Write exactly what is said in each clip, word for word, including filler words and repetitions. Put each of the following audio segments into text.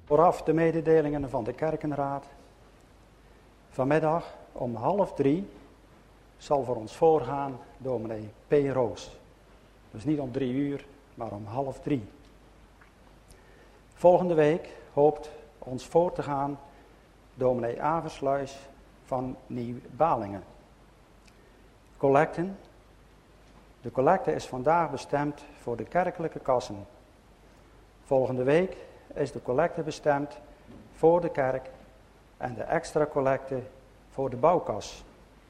Vooraf de mededelingen van de kerkenraad. Vanmiddag om half drie zal voor ons voorgaan dominee P. Roos. Dus niet om drie uur, maar om half drie. Volgende week hoopt ons voor te gaan dominee Aversluis van Nieuw-Balingen. Collecten. De collecte is vandaag bestemd voor de kerkelijke kassen. Volgende week is de collecte bestemd voor de kerk en de extra collecte voor de bouwkas.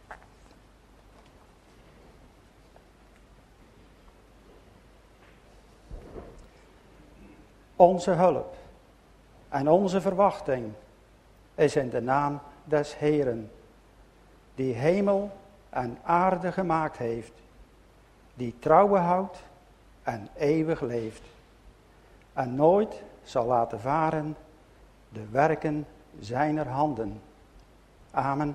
Onze hulp en onze verwachting is in de naam des Heeren, die hemel en aarde gemaakt heeft, die trouwen houdt en eeuwig leeft, en nooit zal laten varen de werken zijner handen. Amen.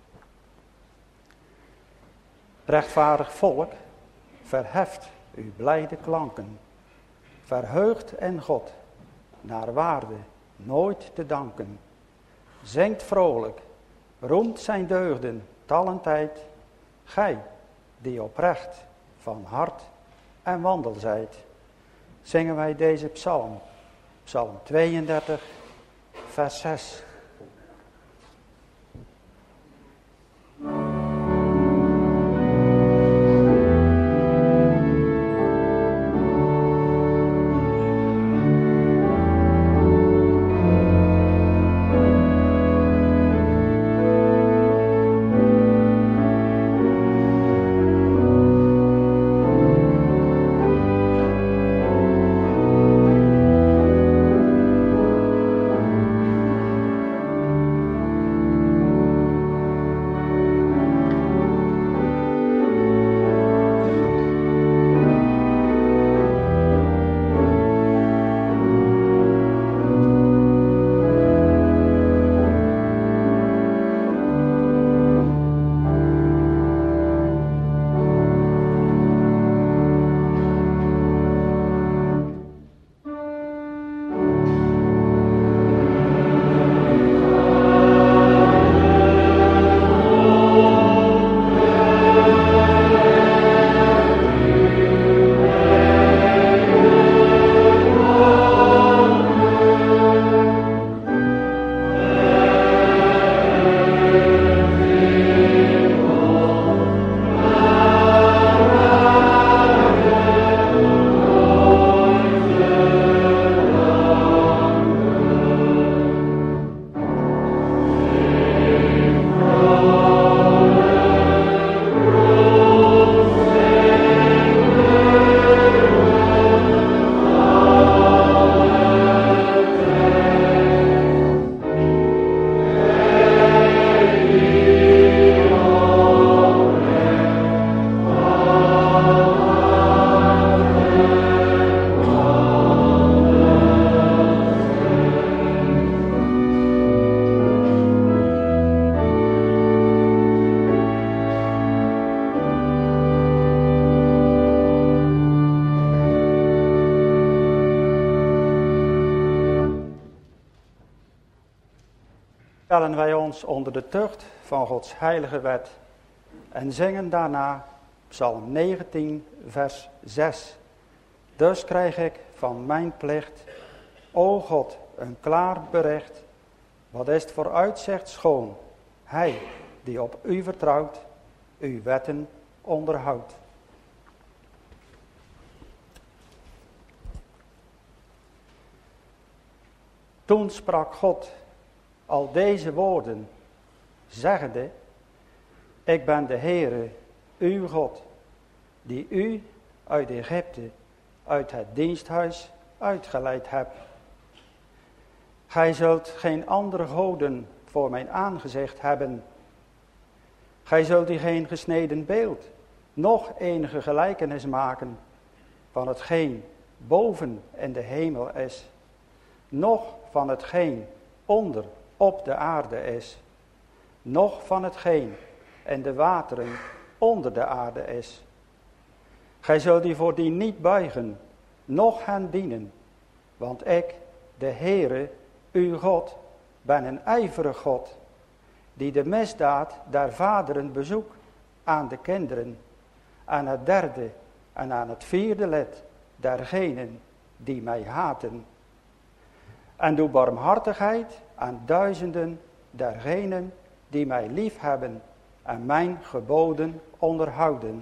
Rechtvaardig volk, verheft uw blijde klanken, verheugt in God, naar waarde nooit te danken. Zingt vrolijk, roemt zijn deugden talentijd, gij die oprecht van hart en wandel zijt. Zingen wij deze psalm, psalm tweeëndertig, vers zes. Stellen wij ons onder de tucht van Gods heilige wet en zingen daarna psalm negentien vers zes. Dus krijg ik van mijn plicht, o God, een klaar bericht. Wat is het voor uitzicht schoon, hij die op u vertrouwt, uw wetten onderhoudt. Toen sprak God al deze woorden, zeggende, ik ben de Heere, uw God, die u uit Egypte, uit het diensthuis uitgeleid heb. Gij zult geen andere goden voor mijn aangezicht hebben. Gij zult u geen gesneden beeld, noch enige gelijkenis maken van hetgeen boven in de hemel is, noch van hetgeen onder op de aarde is, noch van hetgeen in de wateren onder de aarde is. Gij zult u voor die niet buigen, noch hen dienen, want ik, de Heere, uw God, ben een ijverig God, die de misdaad der vaderen bezoekt aan de kinderen, aan het derde en aan het vierde lid dergenen die mij haten. En doe barmhartigheid aan duizenden dergenen die mij lief hebben en mijn geboden onderhouden.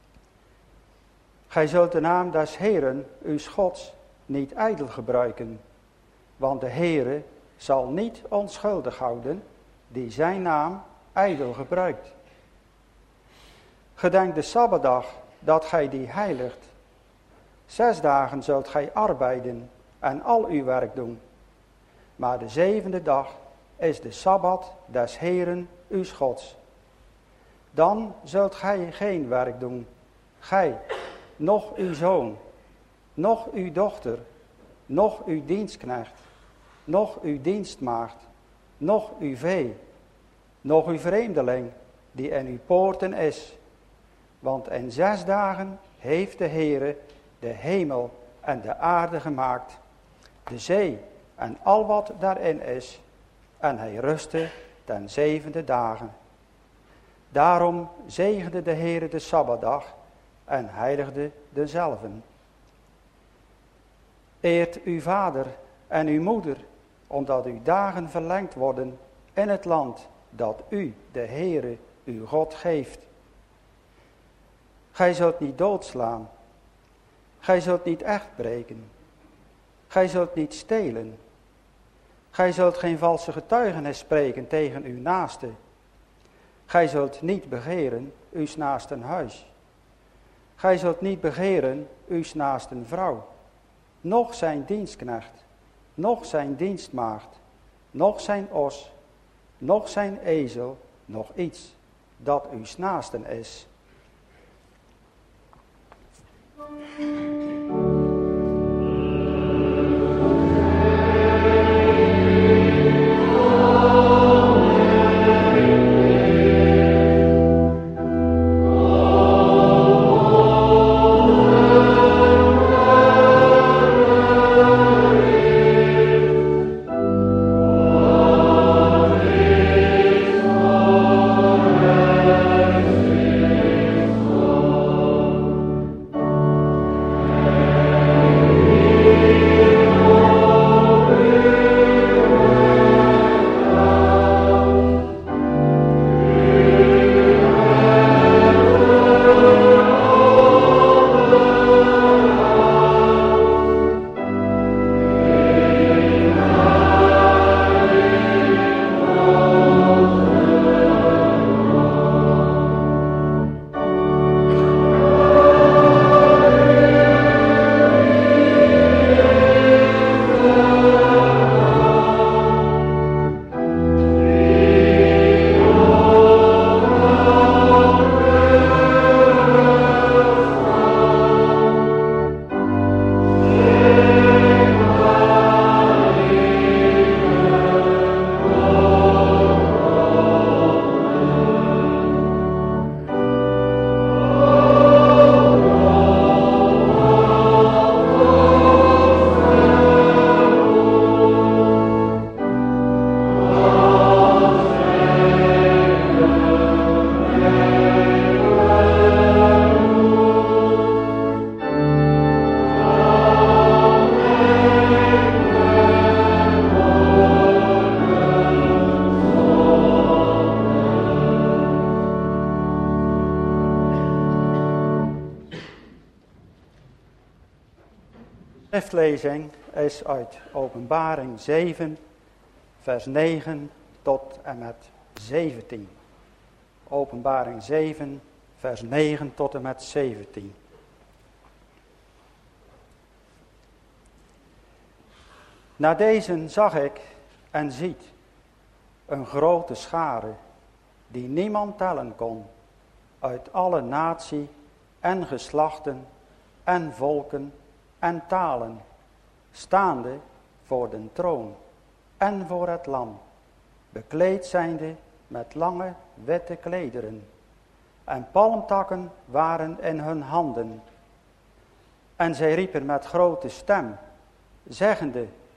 Gij zult de naam des Heeren, uw Gods, niet ijdel gebruiken, want de Heere zal niet onschuldig houden die zijn naam ijdel gebruikt. Gedenk de Sabbatdag dat gij die heiligt. Zes dagen zult gij arbeiden en al uw werk doen. Maar de zevende dag is de Sabbat des Heeren uw Gods. Dan zult gij geen werk doen, gij, noch uw zoon, noch uw dochter, noch uw dienstknecht, noch uw dienstmaagd, noch uw vee, noch uw vreemdeling die in uw poorten is. Want in zes dagen heeft de Heere de hemel en de aarde gemaakt, de zee en al wat daarin is, en hij rustte ten zevende dagen. Daarom zegende de Heere de Sabbatdag en heiligde dezelven. Eert uw vader en uw moeder, omdat uw dagen verlengd worden in het land dat u, de Heere, uw God geeft. Gij zult niet doodslaan. Gij zult niet echt breken. Gij zult niet stelen. Gij zult geen valse getuigenis spreken tegen uw naaste. Gij zult niet begeren uw naasten huis. Gij zult niet begeren uw naasten vrouw, noch zijn dienstknecht, noch zijn dienstmaagd, noch zijn os, noch zijn ezel, noch iets dat uw naasten is. schriftlezing is uit Openbaring zeven, vers negen tot en met zeventien. Openbaring zeven, vers negen tot en met zeventien. Na deze zag ik en ziet een grote schare die niemand tellen kon, uit alle natie en geslachten en volken en talen, staande voor den troon en voor het lam, bekleed zijnde met lange witte klederen, en palmtakken waren in hun handen. En zij riepen met grote stem, zeggende,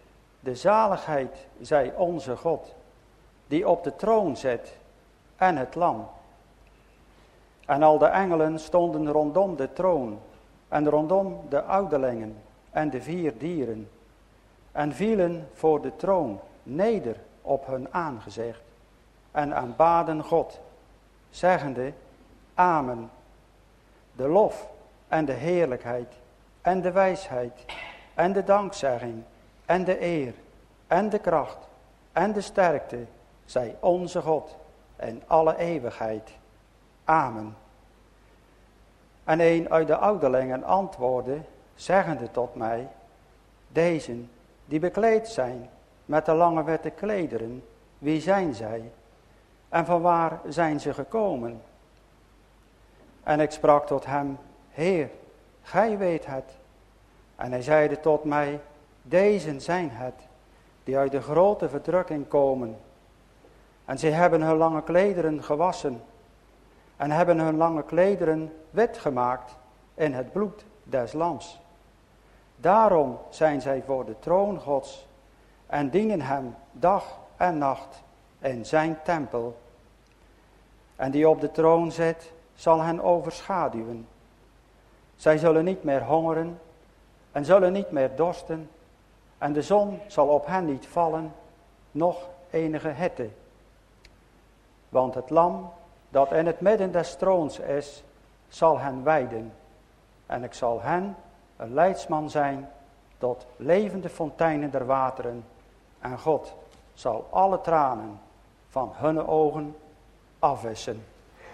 de zaligheid zij onze God, die op de troon zit, en het lam. En al de engelen stonden rondom de troon, en rondom de ouderlingen en de vier dieren, en vielen voor de troon neder op hun aangezicht, en aanbaden God, zeggende, Amen. De lof en de heerlijkheid en de wijsheid en de dankzegging en de eer en de kracht en de sterkte zij onze God in alle eeuwigheid. Amen. En een uit de ouderlingen antwoordde, zeggende tot mij, Dezen die bekleed zijn met de lange witte klederen, wie zijn zij? En van waar zijn ze gekomen? En ik sprak tot hem, Heer, gij weet het. En hij zeide tot mij, Dezen zijn het, die uit de grote verdrukking komen. En zij hebben hun lange klederen gewassen, en hebben hun lange klederen wit gemaakt in het bloed des lams. Daarom zijn zij voor de troon Gods, en dienen hem dag en nacht in zijn tempel. En die op de troon zit, zal hen overschaduwen. Zij zullen niet meer hongeren, en zullen niet meer dorsten, en de zon zal op hen niet vallen, noch enige hitte. Want het lam, dat in het midden des troons is, zal hen weiden. En ik zal hen een leidsman zijn tot levende fonteinen der wateren. En God zal alle tranen van hun ogen afwissen.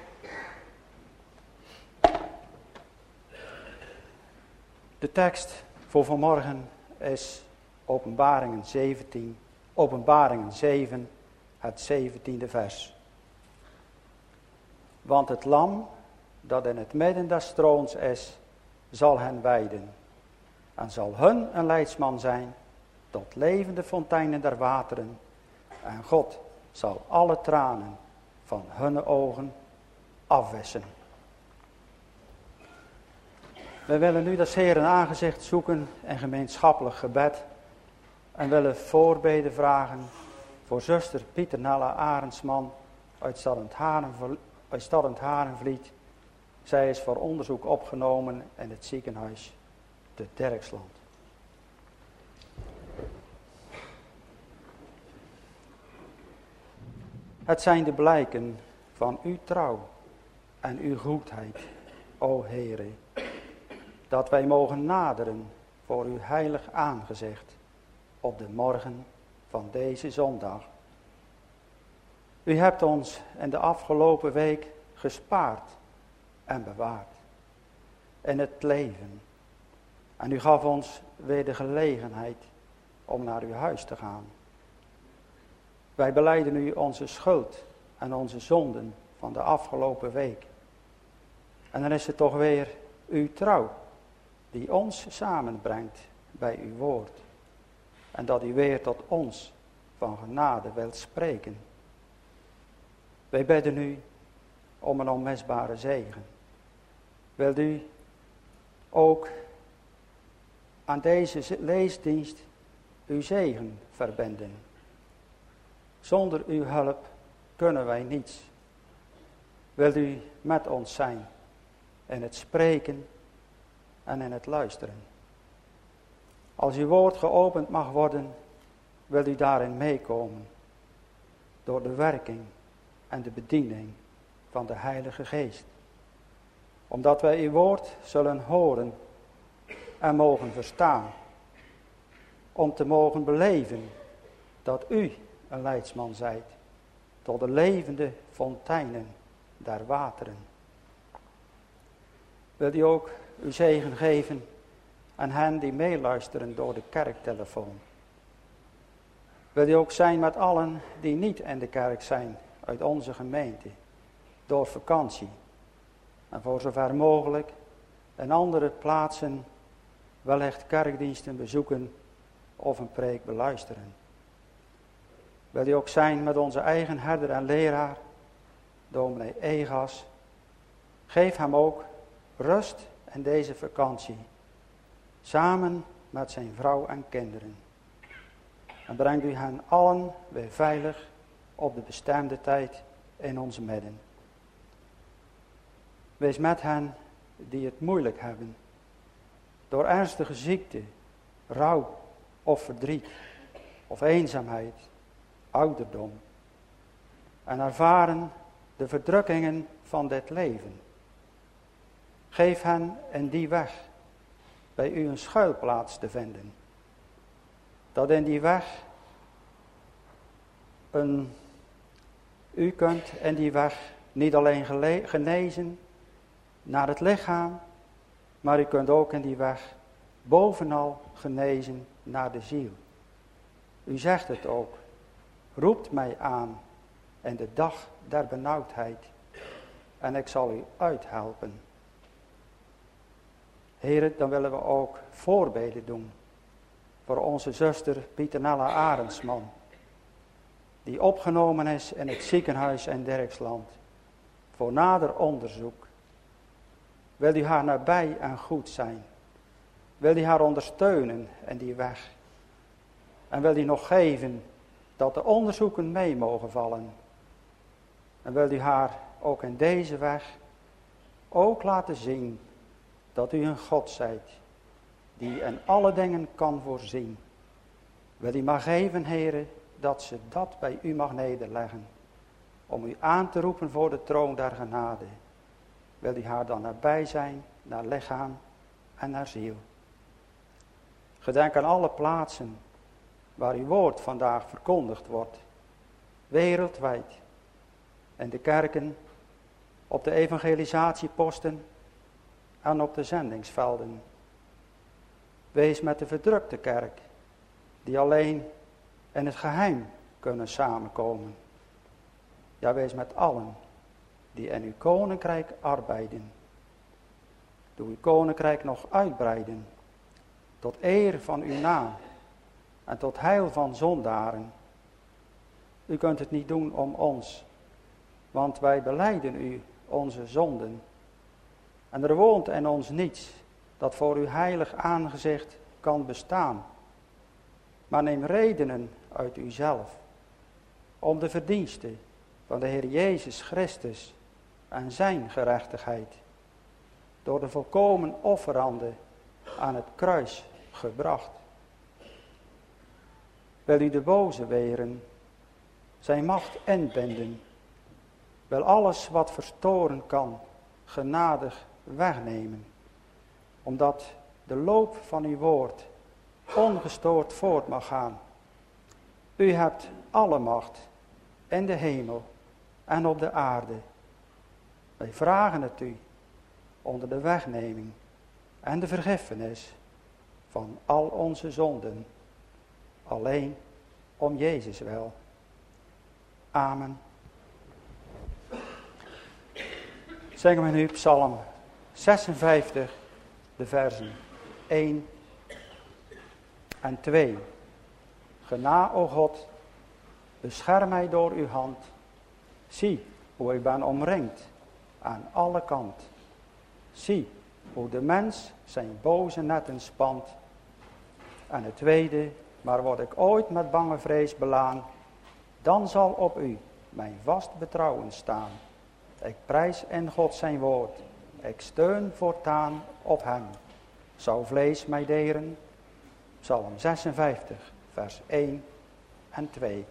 De tekst voor vanmorgen is Openbaringen zeventien, Openbaringen zeven, het zeventiende vers. Want het lam dat in het midden des troons is, zal hen weiden. En zal hun een leidsman zijn tot levende fonteinen der wateren. En God zal alle tranen van hun ogen afwissen. We willen nu dat Heer een aangezicht zoeken in gemeenschappelijk gebed. En willen voorbeden vragen voor zuster Pieter Nella Arendsman uit Stadend Harenvliet. Uit Stadend Harenvliet. Zij is voor onderzoek opgenomen in het ziekenhuis te Derksland. Het zijn de blijken van uw trouw en uw goedheid, o Heere, dat wij mogen naderen voor uw heilig aangezicht op de morgen van deze zondag. U hebt ons in de afgelopen week gespaard en bewaard in het leven. En u gaf ons weer de gelegenheid om naar uw huis te gaan. Wij belijden u onze schuld en onze zonden van de afgelopen week. En dan is het toch weer uw trouw die ons samenbrengt bij uw woord. En dat u weer tot ons van genade wilt spreken. Wij bidden u om een onmisbare zegen. Wilt u ook aan deze leesdienst uw zegen verbinden. Zonder uw hulp kunnen wij niets. Wilt u met ons zijn in het spreken en in het luisteren. Als uw woord geopend mag worden, wil u daarin meekomen. Door de werking en de bediening van de Heilige Geest. Omdat wij uw woord zullen horen en mogen verstaan. Om te mogen beleven dat u een leidsman zijt. Tot de levende fonteinen der wateren. Wilt u ook uw zegen geven aan hen die meeluisteren door de kerktelefoon. Wil u ook zijn met allen die niet in de kerk zijn uit onze gemeente. Door vakantie. En voor zover mogelijk in andere plaatsen wellicht kerkdiensten bezoeken of een preek beluisteren. Wil u ook zijn met onze eigen herder en leraar, dominee Egas. Geef hem ook rust in deze vakantie, samen met zijn vrouw en kinderen. En brengt u hen allen weer veilig op de bestemde tijd in ons midden. Wees met hen die het moeilijk hebben. Door ernstige ziekte, rouw of verdriet, of eenzaamheid, ouderdom. En ervaren de verdrukkingen van dit leven. Geef hen in die weg bij u een schuilplaats te vinden. Dat in die weg een, u kunt in die weg niet alleen gele, genezen naar het lichaam, maar u kunt ook in die weg bovenal genezen naar de ziel. U zegt het ook, roept mij aan in de dag der benauwdheid en ik zal u uithelpen. Heren, dan willen we ook voorbeden doen voor onze zuster Pieternella Arendsman, die opgenomen is in het ziekenhuis in Dirksland voor nader onderzoek. Wil u haar nabij en goed zijn? Wil u haar ondersteunen in die weg? En wil u nog geven dat de onderzoeken mee mogen vallen? En wil u haar ook in deze weg ook laten zien dat u een God zijt die in alle dingen kan voorzien. Wil u maar geven, heren, dat ze dat bij u mag nederleggen, om u aan te roepen voor de troon der genade. Wil u haar dan nabij zijn, naar lichaam en naar ziel. Gedenk aan alle plaatsen waar uw woord vandaag verkondigd wordt, wereldwijd. In de kerken, op de evangelisatieposten en op de zendingsvelden. Wees met de verdrukte kerk, die alleen in het geheim kunnen samenkomen. Ja, wees met allen die in uw koninkrijk arbeiden. Doe uw koninkrijk nog uitbreiden, tot eer van uw naam en tot heil van zondaren. U kunt het niet doen om ons, want wij belijden u onze zonden. En er woont in ons niets dat voor uw heilig aangezicht kan bestaan. Maar neem redenen uit uzelf, om de verdiensten van de Heer Jezus Christus en zijn gerechtigheid, door de volkomen offerande aan het kruis gebracht. Wil u de boze weren, zijn macht inbinden, wil alles wat verstoren kan, genadig wegnemen, omdat de loop van uw woord ongestoord voort mag gaan. U hebt alle macht in de hemel en op de aarde. Wij vragen het u onder de wegneming en de vergiffenis van al onze zonden, alleen om Jezus wel. Amen. Zingen we nu Psalm zesenvijftig, de versen één en twee. Gena, o God, bescherm mij door uw hand. Zie hoe ik ben omringd aan alle kant. Zie hoe de mens zijn boze netten spant. En het tweede, maar word ik ooit met bange vrees belaan, dan zal op u mijn vast betrouwen staan. Ik prijs in God zijn woord, ik steun voortaan op hem. Zou vlees mij deren? Psalm zesenvijftig, vers één en twee.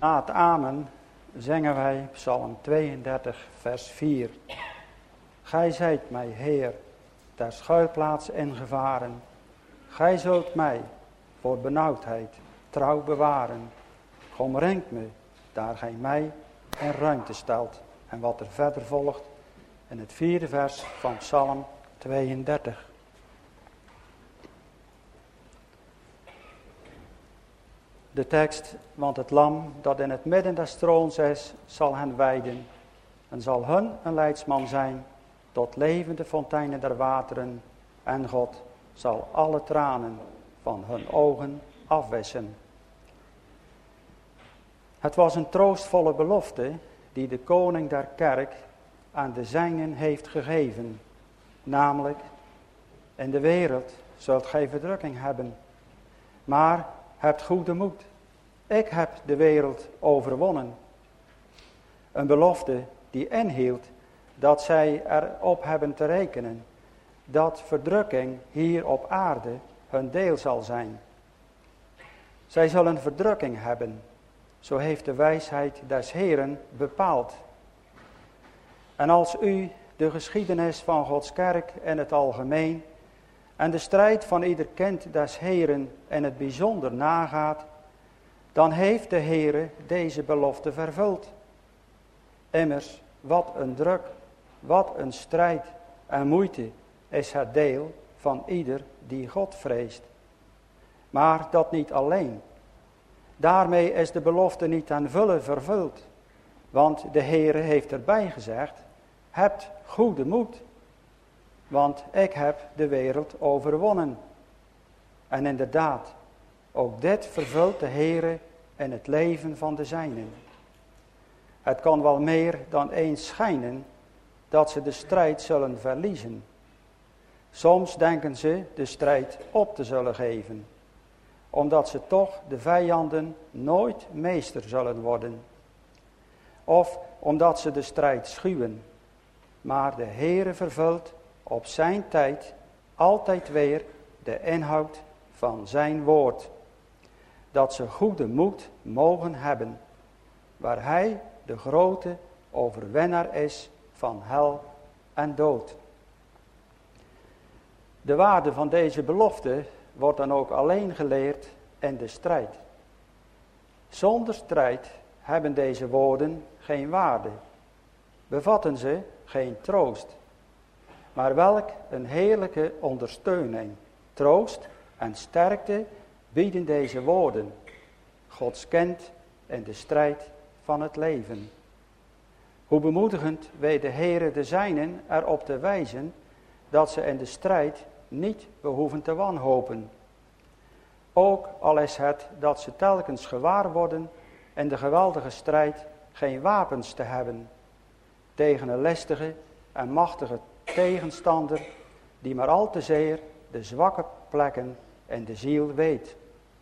Na het amen zingen wij Psalm tweeëndertig, vers vier. Gij zijt mij, Heer, ter schuilplaats en gevaren. Gij zult mij voor benauwdheid trouw bewaren. Omringt me, daar gij mij in ruimte stelt. En wat er verder volgt in het vierde vers van Psalm tweeëndertig. De tekst, want het lam dat in het midden des troons is, zal hen weiden. En zal hun een leidsman zijn tot levende fonteinen der wateren. En God zal alle tranen van hun ogen afwissen. Het was een troostvolle belofte die de koning der kerk aan de zijnen heeft gegeven. Namelijk, in de wereld zult gij verdrukking hebben. Maar hebt goede moed. Ik heb de wereld overwonnen. Een belofte die inhield dat zij erop hebben te rekenen dat verdrukking hier op aarde hun deel zal zijn. Zij zullen verdrukking hebben, zo heeft de wijsheid des Heeren bepaald. En als u de geschiedenis van Gods kerk in het algemeen en de strijd van ieder kind des Heeren in het bijzonder nagaat, dan heeft de Heere deze belofte vervuld. Immers, wat een druk, wat een strijd en moeite is het deel van ieder die God vreest. Maar dat niet alleen. Daarmee is de belofte niet ten volle vervuld. Want de Heere heeft erbij gezegd, hebt goede moed. Want ik heb de wereld overwonnen. En inderdaad, ook dit vervult de Heere in het leven van de zijnen. Het kan wel meer dan eens schijnen dat ze de strijd zullen verliezen. Soms denken ze de strijd op te zullen geven, omdat ze toch de vijanden nooit meester zullen worden. Of omdat ze de strijd schuwen. Maar de Heere vervult op zijn tijd altijd weer de inhoud van zijn woord. Dat ze goede moed mogen hebben, waar hij de grote overwinnaar is van hel en dood. De waarde van deze belofte wordt dan ook alleen geleerd in de strijd. Zonder strijd hebben deze woorden geen waarde, bevatten ze geen troost, maar welk een heerlijke ondersteuning, troost en sterkte bieden deze woorden. Gods kind in de strijd van het leven. Hoe bemoedigend weet de Heere de zijnen erop te wijzen dat ze in de strijd niet behoeven te wanhopen. Ook al is het dat ze telkens gewaar worden in de geweldige strijd geen wapens te hebben tegen een listige en machtige tegenstander die maar al te zeer de zwakke plekken in de ziel weet.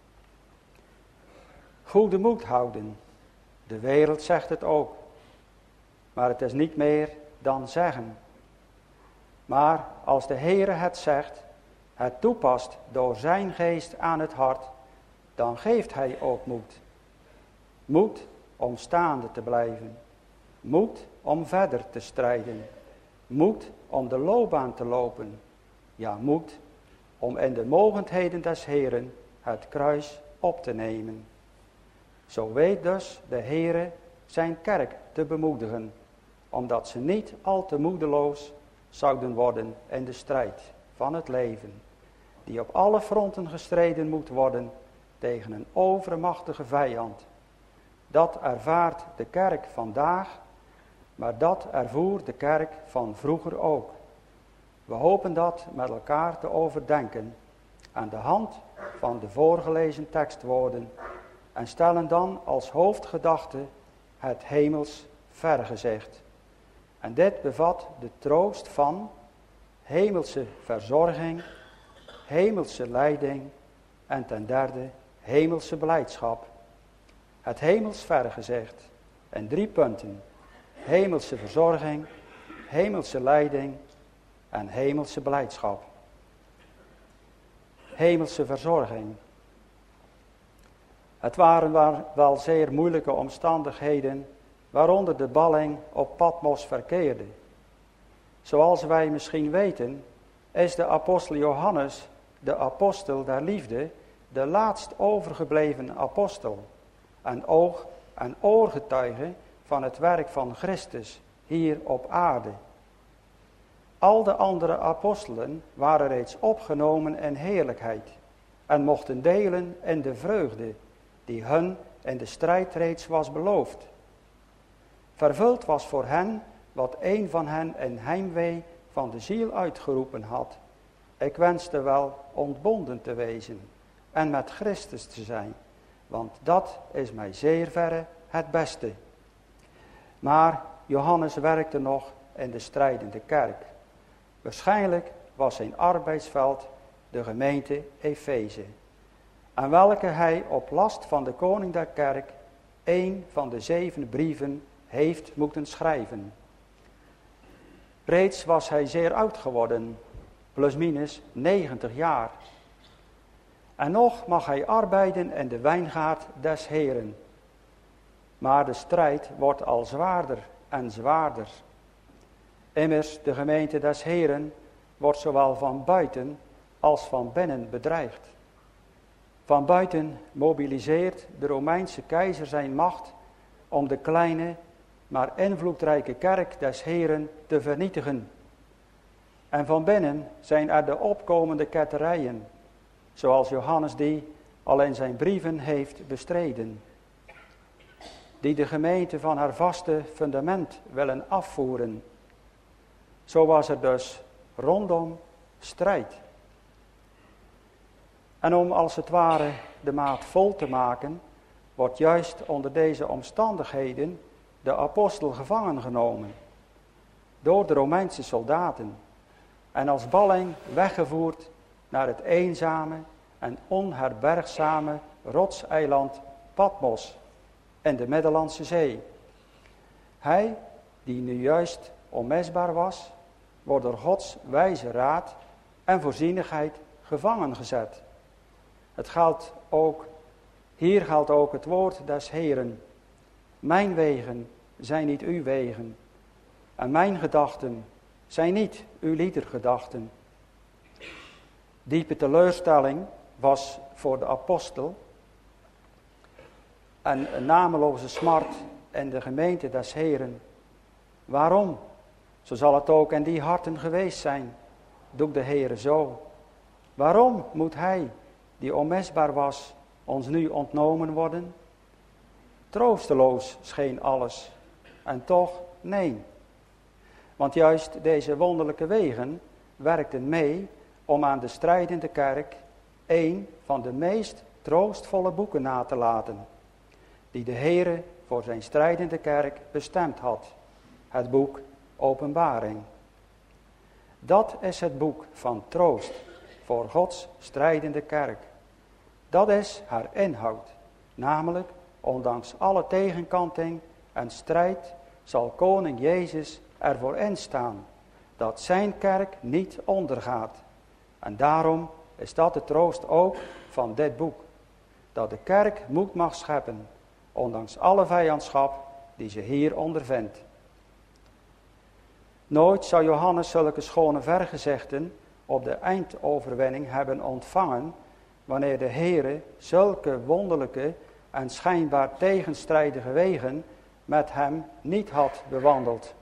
Goede moed houden. De wereld zegt het ook. Maar het is niet meer dan zeggen. Maar als de Heere het zegt, het toepast door zijn geest aan het hart, dan geeft hij ook moed. Moed om staande te blijven. Moed om verder te strijden. Moed om de loopbaan te lopen. Ja, moed om in de mogendheden des Heeren het kruis op te nemen. Zo weet dus de Heere zijn kerk te bemoedigen, omdat ze niet al te moedeloos zouden worden in de strijd van het leven, die op alle fronten gestreden moet worden tegen een overmachtige vijand. Dat ervaart de kerk vandaag, maar dat ervoer de kerk van vroeger ook. We hopen dat met elkaar te overdenken aan de hand van de voorgelezen tekstwoorden en stellen dan als hoofdgedachte het hemels vergezicht. En dit bevat de troost van hemelse verzorging, hemelse leiding en ten derde hemelse blijdschap. Het hemels vergezicht in drie punten: hemelse verzorging, hemelse leiding en hemelse blijdschap. Hemelse verzorging. Het waren wel zeer moeilijke omstandigheden waaronder de balling op Patmos verkeerde. Zoals wij misschien weten, is de apostel Johannes, de apostel der liefde, de laatst overgebleven apostel en oog- en oorgetuige van het werk van Christus hier op aarde. Al de andere apostelen waren reeds opgenomen in heerlijkheid en mochten delen in de vreugde die hun in de strijd reeds was beloofd. Vervuld was voor hen wat een van hen in heimwee van de ziel uitgeroepen had. Ik wenste wel ontbonden te wezen en met Christus te zijn, want dat is mij zeer verre het beste. Maar Johannes werkte nog in de strijdende kerk. Waarschijnlijk was zijn arbeidsveld de gemeente Efeze, aan welke hij op last van de koning der kerk een van de zeven brieven heeft moeten schrijven. Reeds was hij zeer oud geworden, plusminus negentig jaar. En nog mag hij arbeiden in de wijngaard des Heren. Maar de strijd wordt al zwaarder en zwaarder. Immers, de gemeente des Heren wordt zowel van buiten als van binnen bedreigd. Van buiten mobiliseert de Romeinse keizer zijn macht om de kleine, maar invloedrijke kerk des Heren te vernietigen. En van binnen zijn er de opkomende ketterijen, zoals Johannes die al in zijn brieven heeft bestreden, die de gemeente van haar vaste fundament willen afvoeren. Zo was er dus rondom strijd. En om als het ware de maat vol te maken, wordt juist onder deze omstandigheden de apostel gevangen genomen door de Romeinse soldaten en als balling weggevoerd naar het eenzame en onherbergzame rotseiland Patmos in de Middellandse Zee. Hij, die nu juist onmisbaar was, wordt door Gods wijze raad en voorzienigheid gevangen gezet. Het geldt ook, hier geldt ook het woord des Heren. Mijn wegen zijn niet uw wegen en mijn gedachten zijn niet uw liedergedachten. Diepe teleurstelling was voor de apostel en een nameloze smart in de gemeente des Heren. Waarom? Zo zal het ook in die harten geweest zijn, doet de Heere zo. Waarom moet hij, die onmisbaar was, ons nu ontnomen worden? Troosteloos scheen alles, en toch nee. Want juist deze wonderlijke wegen werkten mee om aan de strijdende kerk een van de meest troostvolle boeken na te laten, die de Heere voor zijn strijdende kerk bestemd had. Het boek Openbaring. Dat is het boek van troost voor Gods strijdende kerk. Dat is haar inhoud, namelijk ondanks alle tegenkanting en strijd zal koning Jezus ervoor instaan dat zijn kerk niet ondergaat. En daarom is dat de troost ook van dit boek. Dat de kerk moed mag scheppen, ondanks alle vijandschap die ze hier ondervindt. Nooit zou Johannes zulke schone vergezichten op de eindoverwinning hebben ontvangen, wanneer de Heere zulke wonderlijke en schijnbaar tegenstrijdige wegen met hem niet had bewandeld.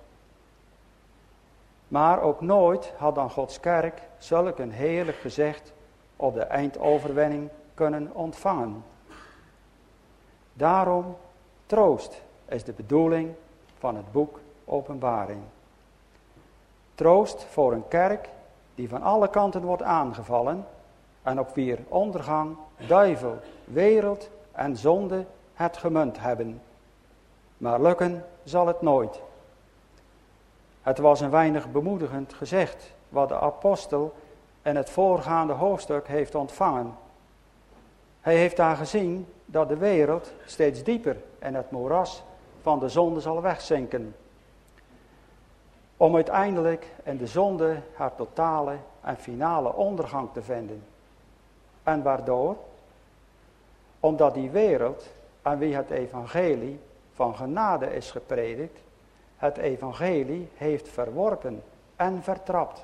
Maar ook nooit had dan Gods kerk zulk een heerlijk gezicht op de eindoverwinning kunnen ontvangen. Daarom, troost is de bedoeling van het boek Openbaring. Troost voor een kerk die van alle kanten wordt aangevallen en op wier ondergang duivel, wereld en zonde het gemunt hebben. Maar lukken zal het nooit. Het was een weinig bemoedigend gezegd wat de apostel in het voorgaande hoofdstuk heeft ontvangen. Hij heeft daar gezien dat de wereld steeds dieper in het moeras van de zonde zal wegzinken. Om uiteindelijk in de zonde haar totale en finale ondergang te vinden. En waardoor? omdat die wereld aan wie het evangelie van genade is gepredikt, het evangelie heeft verworpen en vertrapt.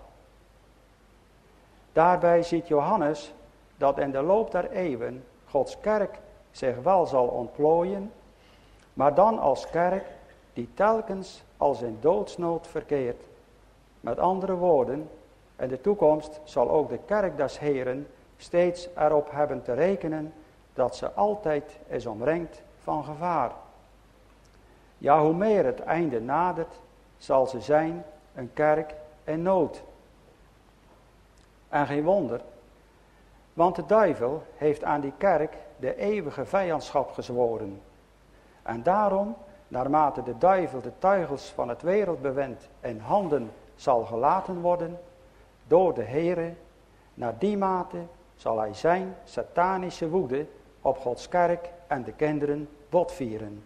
Daarbij ziet Johannes dat in de loop der eeuwen Gods kerk zich wel zal ontplooien, maar dan als kerk die telkens als in doodsnood verkeert. Met andere woorden, in de toekomst zal ook de kerk des Heren steeds erop hebben te rekenen dat ze altijd is omringd van gevaar. Ja, hoe meer het einde nadert, zal ze zijn een kerk in nood. En geen wonder, want de duivel heeft aan die kerk de eeuwige vijandschap gezworen. En daarom, naarmate de duivel de tuigels van het wereldbewind in handen zal gelaten worden, door de Heere, naar die mate zal hij zijn satanische woede op Gods kerk en de kinderen botvieren.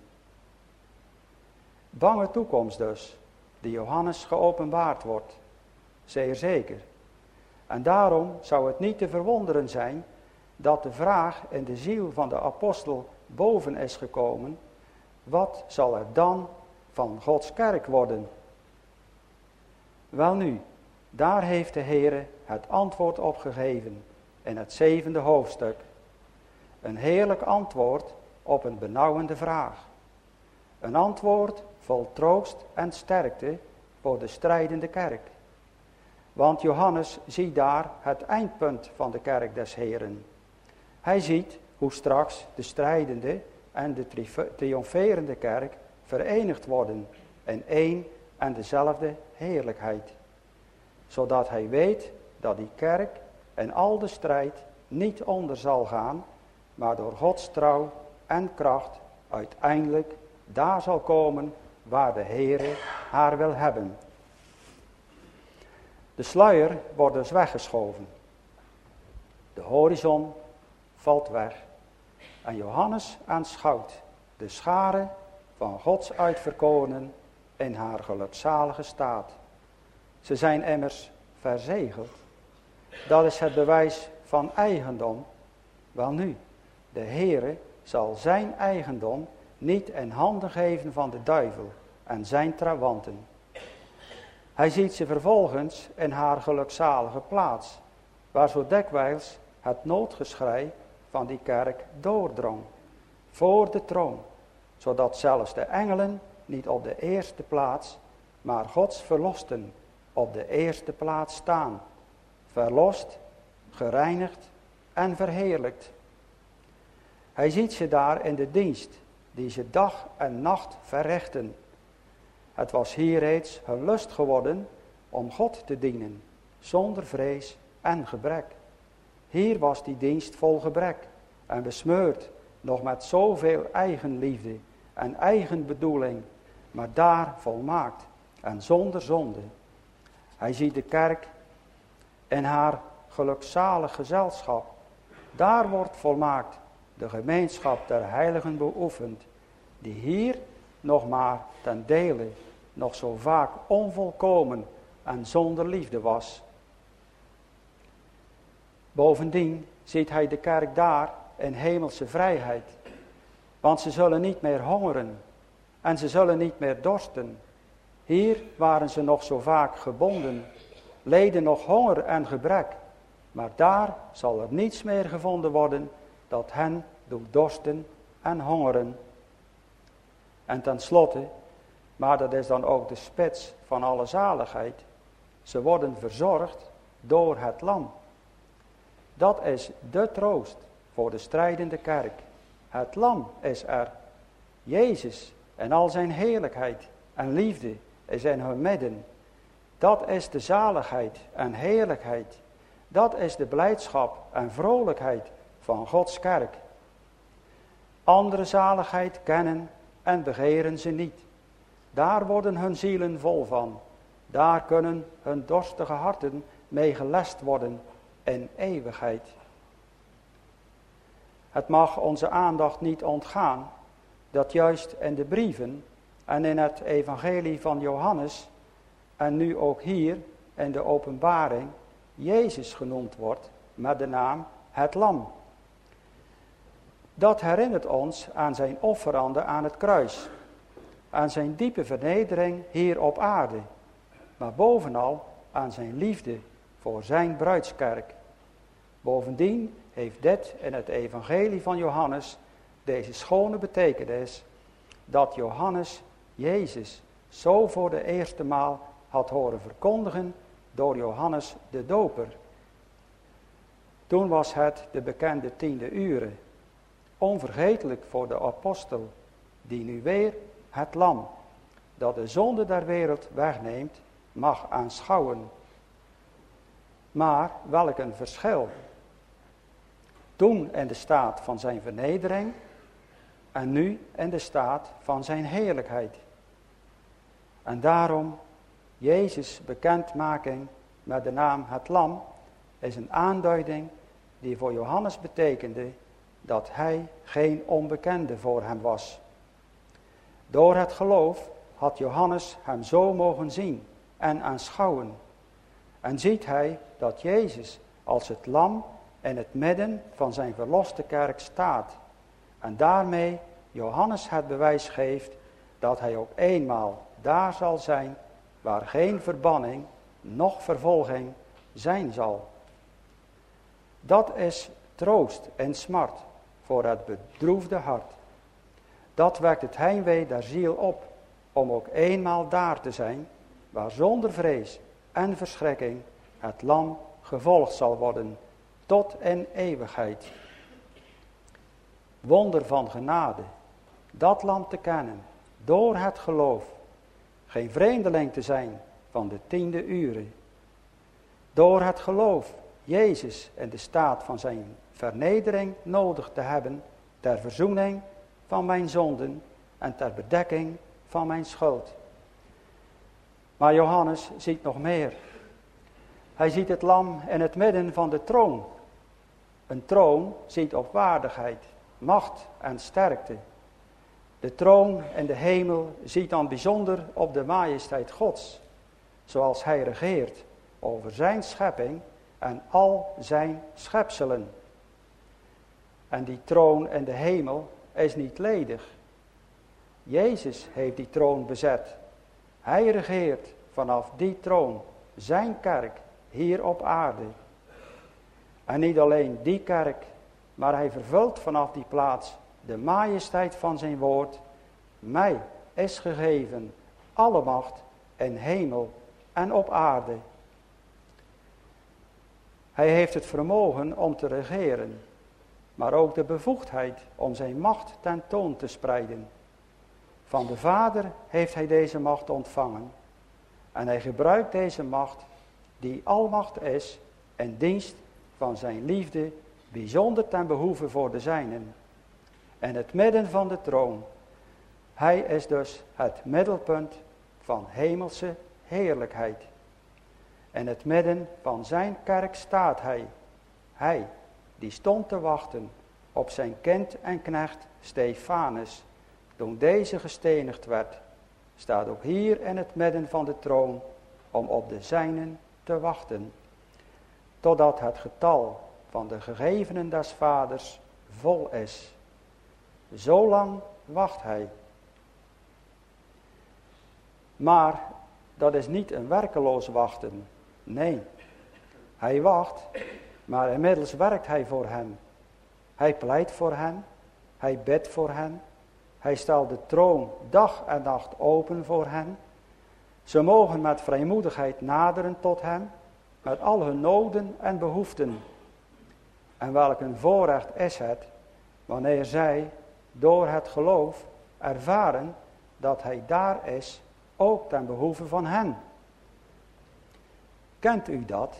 Bange toekomst dus, die Johannes geopenbaard wordt, zeer zeker. En daarom zou het niet te verwonderen zijn dat de vraag in de ziel van de apostel boven is gekomen: wat zal er dan van Gods kerk worden? Welnu, daar heeft de Heere het antwoord op gegeven in het zevende hoofdstuk. Een heerlijk antwoord op een benauwende vraag. Een antwoord vol troost en sterkte voor de strijdende kerk. Want Johannes ziet daar het eindpunt van de kerk des Heren. Hij ziet hoe straks de strijdende en de triomferende kerk verenigd worden in één en dezelfde heerlijkheid. Zodat hij weet dat die kerk in al de strijd niet onder zal gaan, maar door Gods trouw en kracht uiteindelijk daar zal komen waar de Heere haar wil hebben. De sluier wordt dus weggeschoven. De horizon valt weg. En Johannes aanschouwt de schare van Gods uitverkorenen in haar gelukzalige staat. Ze zijn immers verzegeld. Dat is het bewijs van eigendom. Welnu, de Heere zal zijn eigendom niet in handen geven van de duivel en zijn trawanten. Hij ziet ze vervolgens in haar gelukzalige plaats, waar zo dikwijls het noodgeschrei van die kerk doordrong, voor de troon, zodat zelfs de engelen niet op de eerste plaats, maar Gods verlosten op de eerste plaats staan, verlost, gereinigd en verheerlijkt. Hij ziet ze daar in de dienst, die ze dag en nacht verrichten. Het was hier reeds hun lust geworden om God te dienen, zonder vrees en gebrek. Hier was die dienst vol gebrek en besmeurd nog met zoveel eigenliefde en eigen bedoeling, maar daar volmaakt en zonder zonde. Hij ziet de kerk in haar gelukzalig gezelschap. Daar wordt volmaakt de gemeenschap der heiligen beoefend, die hier nog maar ten dele nog zo vaak onvolkomen en zonder liefde was. Bovendien ziet hij de kerk daar in hemelse vrijheid, want ze zullen niet meer hongeren en ze zullen niet meer dorsten. Hier waren ze nog zo vaak gebonden, leden nog honger en gebrek, maar daar zal er niets meer gevonden worden dat hen doet dorsten en hongeren. En tenslotte, maar dat is dan ook de spits van alle zaligheid, ze worden verzorgd door het lam. Dat is de troost voor de strijdende kerk. Het lam is er. Jezus en al zijn heerlijkheid en liefde is in hun midden. Dat is de zaligheid en heerlijkheid. Dat is de blijdschap en vrolijkheid van Gods kerk. Andere zaligheid kennen en begeren ze niet. Daar worden hun zielen vol van. Daar kunnen hun dorstige harten mee gelest worden in eeuwigheid. Het mag onze aandacht niet ontgaan dat juist in de brieven en in het evangelie van Johannes en nu ook hier in de openbaring Jezus genoemd wordt met de naam het lam. Dat herinnert ons aan zijn offerande aan het kruis, aan zijn diepe vernedering hier op aarde, maar bovenal aan zijn liefde voor zijn bruidskerk. Bovendien heeft dit in het evangelie van Johannes deze schone betekenis dat Johannes Jezus zo voor de eerste maal had horen verkondigen door Johannes de Doper. Toen was het de bekende tiende uren, onvergetelijk voor de apostel, die nu weer het lam, dat de zonde der wereld wegneemt, mag aanschouwen. Maar welk een verschil. Toen in de staat van zijn vernedering en nu in de staat van zijn heerlijkheid. En daarom, Jezus' bekendmaking met de naam het lam is een aanduiding die voor Johannes betekende dat hij geen onbekende voor hem was. Door het geloof had Johannes hem zo mogen zien en aanschouwen. En ziet hij dat Jezus als het lam in het midden van zijn verloste kerk staat. En daarmee Johannes het bewijs geeft dat hij ook eenmaal daar zal zijn waar geen verbanning, noch vervolging zijn zal. Dat is troost en smart voor het bedroefde hart. Dat wekt het heimwee der ziel op, om ook eenmaal daar te zijn, waar zonder vrees en verschrikking het lam gevolgd zal worden, tot in eeuwigheid. Wonder van genade, dat lam te kennen, door het geloof, geen vreemdeling te zijn van de tiende uren. Door het geloof Jezus in de staat van zijn vernedering nodig te hebben ter verzoening van mijn zonden en ter bedekking van mijn schuld. Maar Johannes ziet nog meer. Hij ziet het lam in het midden van de troon. Een troon ziet op waardigheid, macht en sterkte. De troon in de hemel ziet dan bijzonder op de majesteit Gods, zoals hij regeert over zijn schepping en al zijn schepselen. En die troon in de hemel is niet ledig. Jezus heeft die troon bezet. Hij regeert vanaf die troon zijn kerk hier op aarde. En niet alleen die kerk, maar hij vervult vanaf die plaats de majesteit van zijn woord. Mij is gegeven alle macht in hemel en op aarde. Hij heeft het vermogen om te regeren, maar ook de bevoegdheid om zijn macht tentoon te spreiden. Van de Vader heeft hij deze macht ontvangen en hij gebruikt deze macht, die almacht is, in dienst van zijn liefde, bijzonder ten behoeve voor de zijnen. In het midden van de troon, hij is dus het middelpunt van hemelse heerlijkheid. In het midden van zijn kerk staat hij, hij die stond te wachten op zijn kind en knecht Stefanus, toen deze gestenigd werd, staat ook hier in het midden van de troon om op de zijnen te wachten, totdat het getal van de gegevenen des vaders vol is. Zolang wacht hij. Maar dat is niet een werkeloos wachten. Nee, hij wacht, maar inmiddels werkt hij voor hen. Hij pleit voor hen, hij bidt voor hen, hij stelt de troon dag en nacht open voor hen. Ze mogen met vrijmoedigheid naderen tot hem, met al hun noden en behoeften. En welk een voorrecht is het, wanneer zij door het geloof ervaren dat hij daar is, ook ten behoeve van hen. Kent u dat?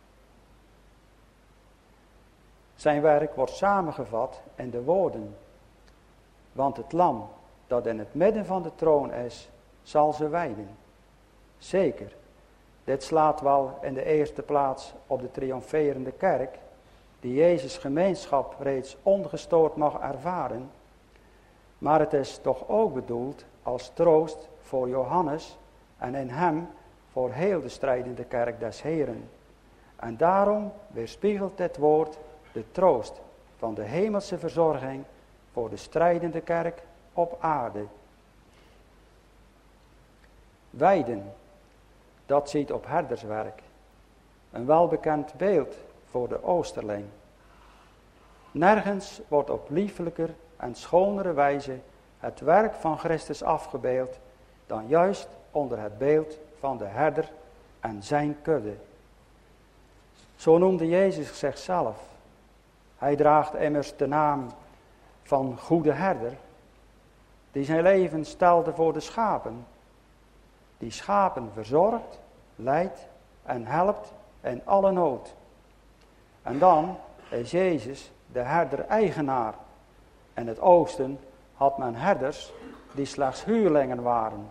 Zijn werk wordt samengevat in de woorden. Want het lam dat in het midden van de troon is, zal ze wijden. Zeker, dit slaat wel in de eerste plaats op de triomferende kerk, die Jezus' gemeenschap reeds ongestoord mag ervaren. Maar het is toch ook bedoeld als troost voor Johannes en in hem voor heel de strijdende kerk des Heren. En daarom weerspiegelt dit woord de troost van de hemelse verzorging voor de strijdende kerk op aarde. Weiden, dat ziet op herderswerk. Een welbekend beeld voor de Oosterling. Nergens wordt op liefelijker en schonere wijze het werk van Christus afgebeeld dan juist onder het beeld van de herder en zijn kudde. Zo noemde Jezus zichzelf. Hij draagt immers de naam van goede herder, die zijn leven stelde voor de schapen, die schapen verzorgt, leidt en helpt in alle nood. En dan is Jezus de herder-eigenaar. In het oosten had men herders die slechts huurlingen waren,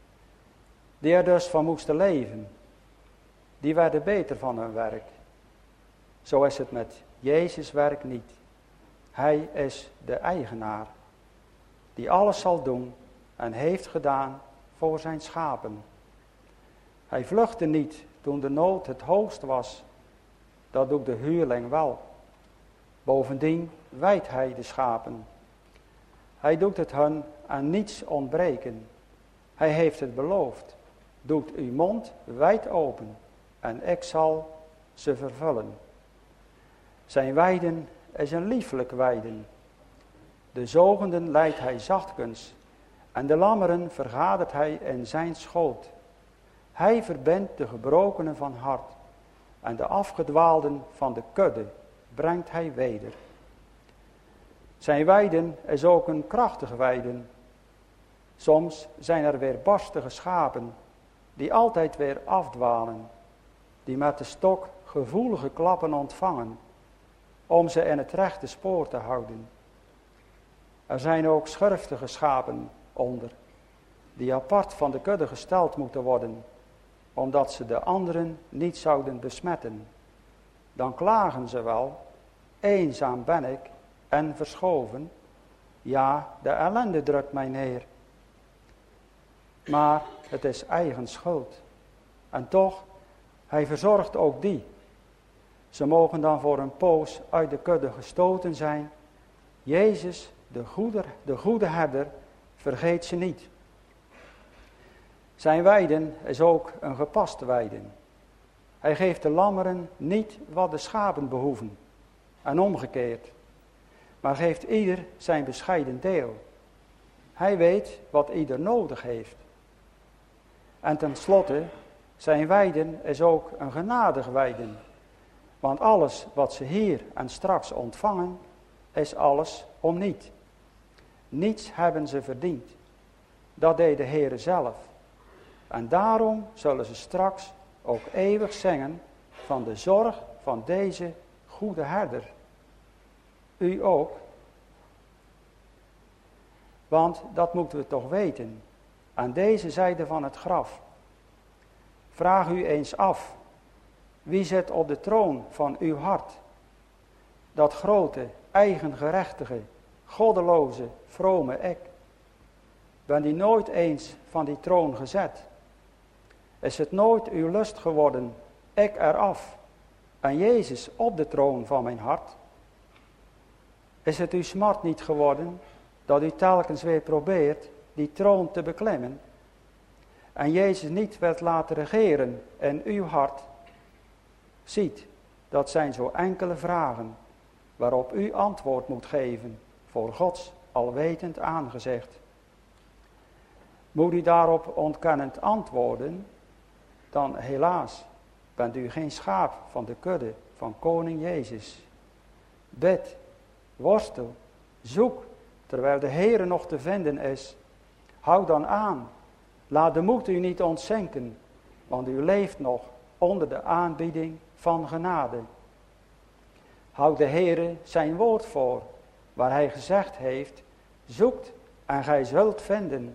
die er dus van moesten leven. Die werden beter van hun werk. Zo is het met Jezus' werk niet. Hij is de eigenaar, die alles zal doen en heeft gedaan voor zijn schapen. Hij vluchtte niet toen de nood het hoogst was. Dat doet de huurling wel. Bovendien wijdt hij de schapen. Hij doet het hun aan niets ontbreken. Hij heeft het beloofd. Doet uw mond wijd open en ik zal ze vervullen. Zijn weiden is een lieflijk weiden. De zogenden leidt hij zachtkens en de lammeren vergadert hij in zijn schoot. Hij verbindt de gebrokenen van hart en de afgedwaalden van de kudde brengt hij weder. Zijn weiden is ook een krachtig weiden. Soms zijn er weer barstige schapen die altijd weer afdwalen, die met de stok gevoelige klappen ontvangen om ze in het rechte spoor te houden. Er zijn ook schurftige schapen onder, die apart van de kudde gesteld moeten worden, omdat ze de anderen niet zouden besmetten. Dan klagen ze wel, eenzaam ben ik en verschoven, ja, de ellende drukt mij neer. Maar het is eigen schuld. En toch, hij verzorgt ook die. Ze mogen dan voor een poos uit de kudde gestoten zijn. Jezus, de goede, de goede herder, vergeet ze niet. Zijn weiden is ook een gepaste weiden. Hij geeft de lammeren niet wat de schapen behoeven. En omgekeerd. Maar geeft ieder zijn bescheiden deel. Hij weet wat ieder nodig heeft. En tenslotte, zijn weiden is ook een genadig weiden. Want alles wat ze hier en straks ontvangen, is alles om niet. Niets hebben ze verdiend. Dat deed de Heere zelf. En daarom zullen ze straks ook eeuwig zingen van de zorg van deze goede herder. U ook. Want dat moeten we toch weten. Aan deze zijde van het graf. Vraag u eens af. Wie zit op de troon van uw hart? Dat grote, eigengerechtige, goddeloze, vrome ik. Ben die nooit eens van die troon gezet? Is het nooit uw lust geworden, ik eraf, en Jezus op de troon van mijn hart? Is het uw smart niet geworden, dat u telkens weer probeert die troon te beklimmen, en Jezus niet wilt laten regeren in uw hart? Ziet, dat zijn zo enkele vragen, waarop u antwoord moet geven, voor Gods alwetend aangezicht. Moet u daarop ontkennend antwoorden, dan helaas bent u geen schaap van de kudde van koning Jezus. Bid, worstel, zoek, terwijl de Heere nog te vinden is. Houd dan aan, laat de moed u niet ontzinken, want u leeft nog onder de aanbieding van genade. Houd de Heere zijn woord voor, waar hij gezegd heeft, zoekt en gij zult vinden.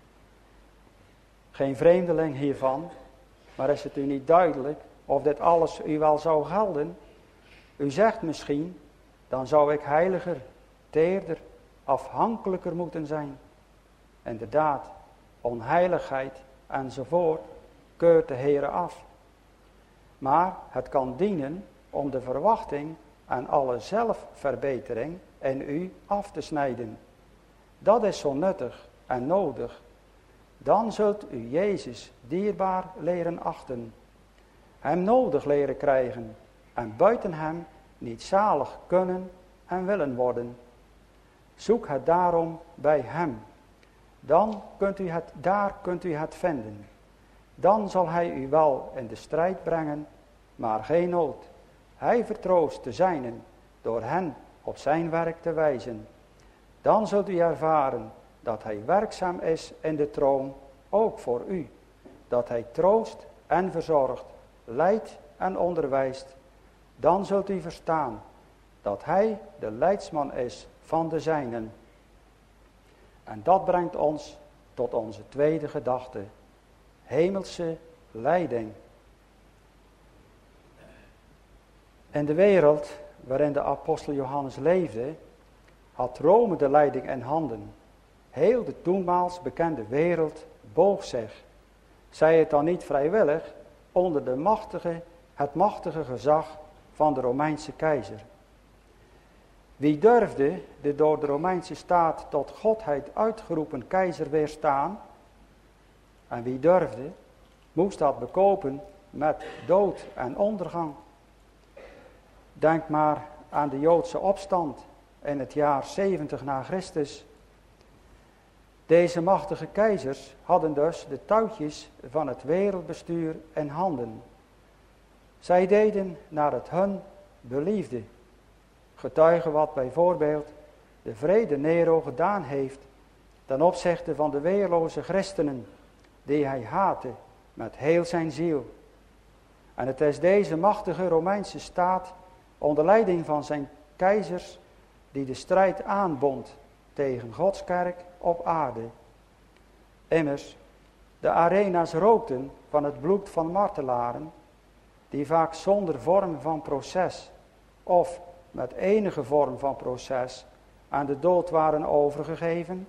Geen vreemdeling hiervan, maar is het u niet duidelijk of dit alles u wel zou gelden? U zegt misschien, dan zou ik heiliger, teerder, afhankelijker moeten zijn. Inderdaad, onheiligheid enzovoort keurt de Heere af. Maar het kan dienen om de verwachting en alle zelfverbetering in u af te snijden. Dat is zo nuttig en nodig. Dan zult u Jezus dierbaar leren achten, hem nodig leren krijgen en buiten hem niet zalig kunnen en willen worden. Zoek het daarom bij hem. Dan kunt u het, daar kunt u het vinden. Dan zal hij u wel in de strijd brengen, maar geen nood. Hij vertroost de zijnen door hen op zijn werk te wijzen. Dan zult u ervaren dat hij werkzaam is in de troon, ook voor u. Dat hij troost en verzorgt, leidt en onderwijst. Dan zult u verstaan dat hij de leidsman is van de zijnen. En dat brengt ons tot onze tweede gedachte. Hemelse leiding. In de wereld waarin de apostel Johannes leefde, had Rome de leiding in handen. Heel de toenmaals bekende wereld boog zich, zij het dan niet vrijwillig, onder de machtige, het machtige gezag van de Romeinse keizer. Wie durfde de door de Romeinse staat tot godheid uitgeroepen keizer weerstaan? En wie durfde, moest dat bekopen met dood en ondergang. Denk maar aan de Joodse opstand in het jaar zeventig na Christus. Deze machtige keizers hadden dus de touwtjes van het wereldbestuur in handen. Zij deden naar het hun beliefde. Getuige wat bijvoorbeeld de vrede Nero gedaan heeft ten opzichte van de weerloze christenen die hij haatte met heel zijn ziel. En het is deze machtige Romeinse staat onder leiding van zijn keizers die de strijd aanbond tegen Gods kerk op aarde. Immers, de arena's rookten van het bloed van martelaren, die vaak zonder vorm van proces of met enige vorm van proces aan de dood waren overgegeven.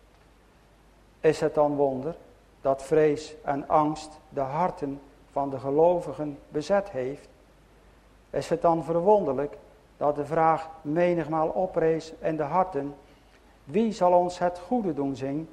Is het dan wonder dat vrees en angst de harten van de gelovigen bezet heeft? Is het dan verwonderlijk dat de vraag menigmaal oprees in de harten: wie zal ons het goede doen zien?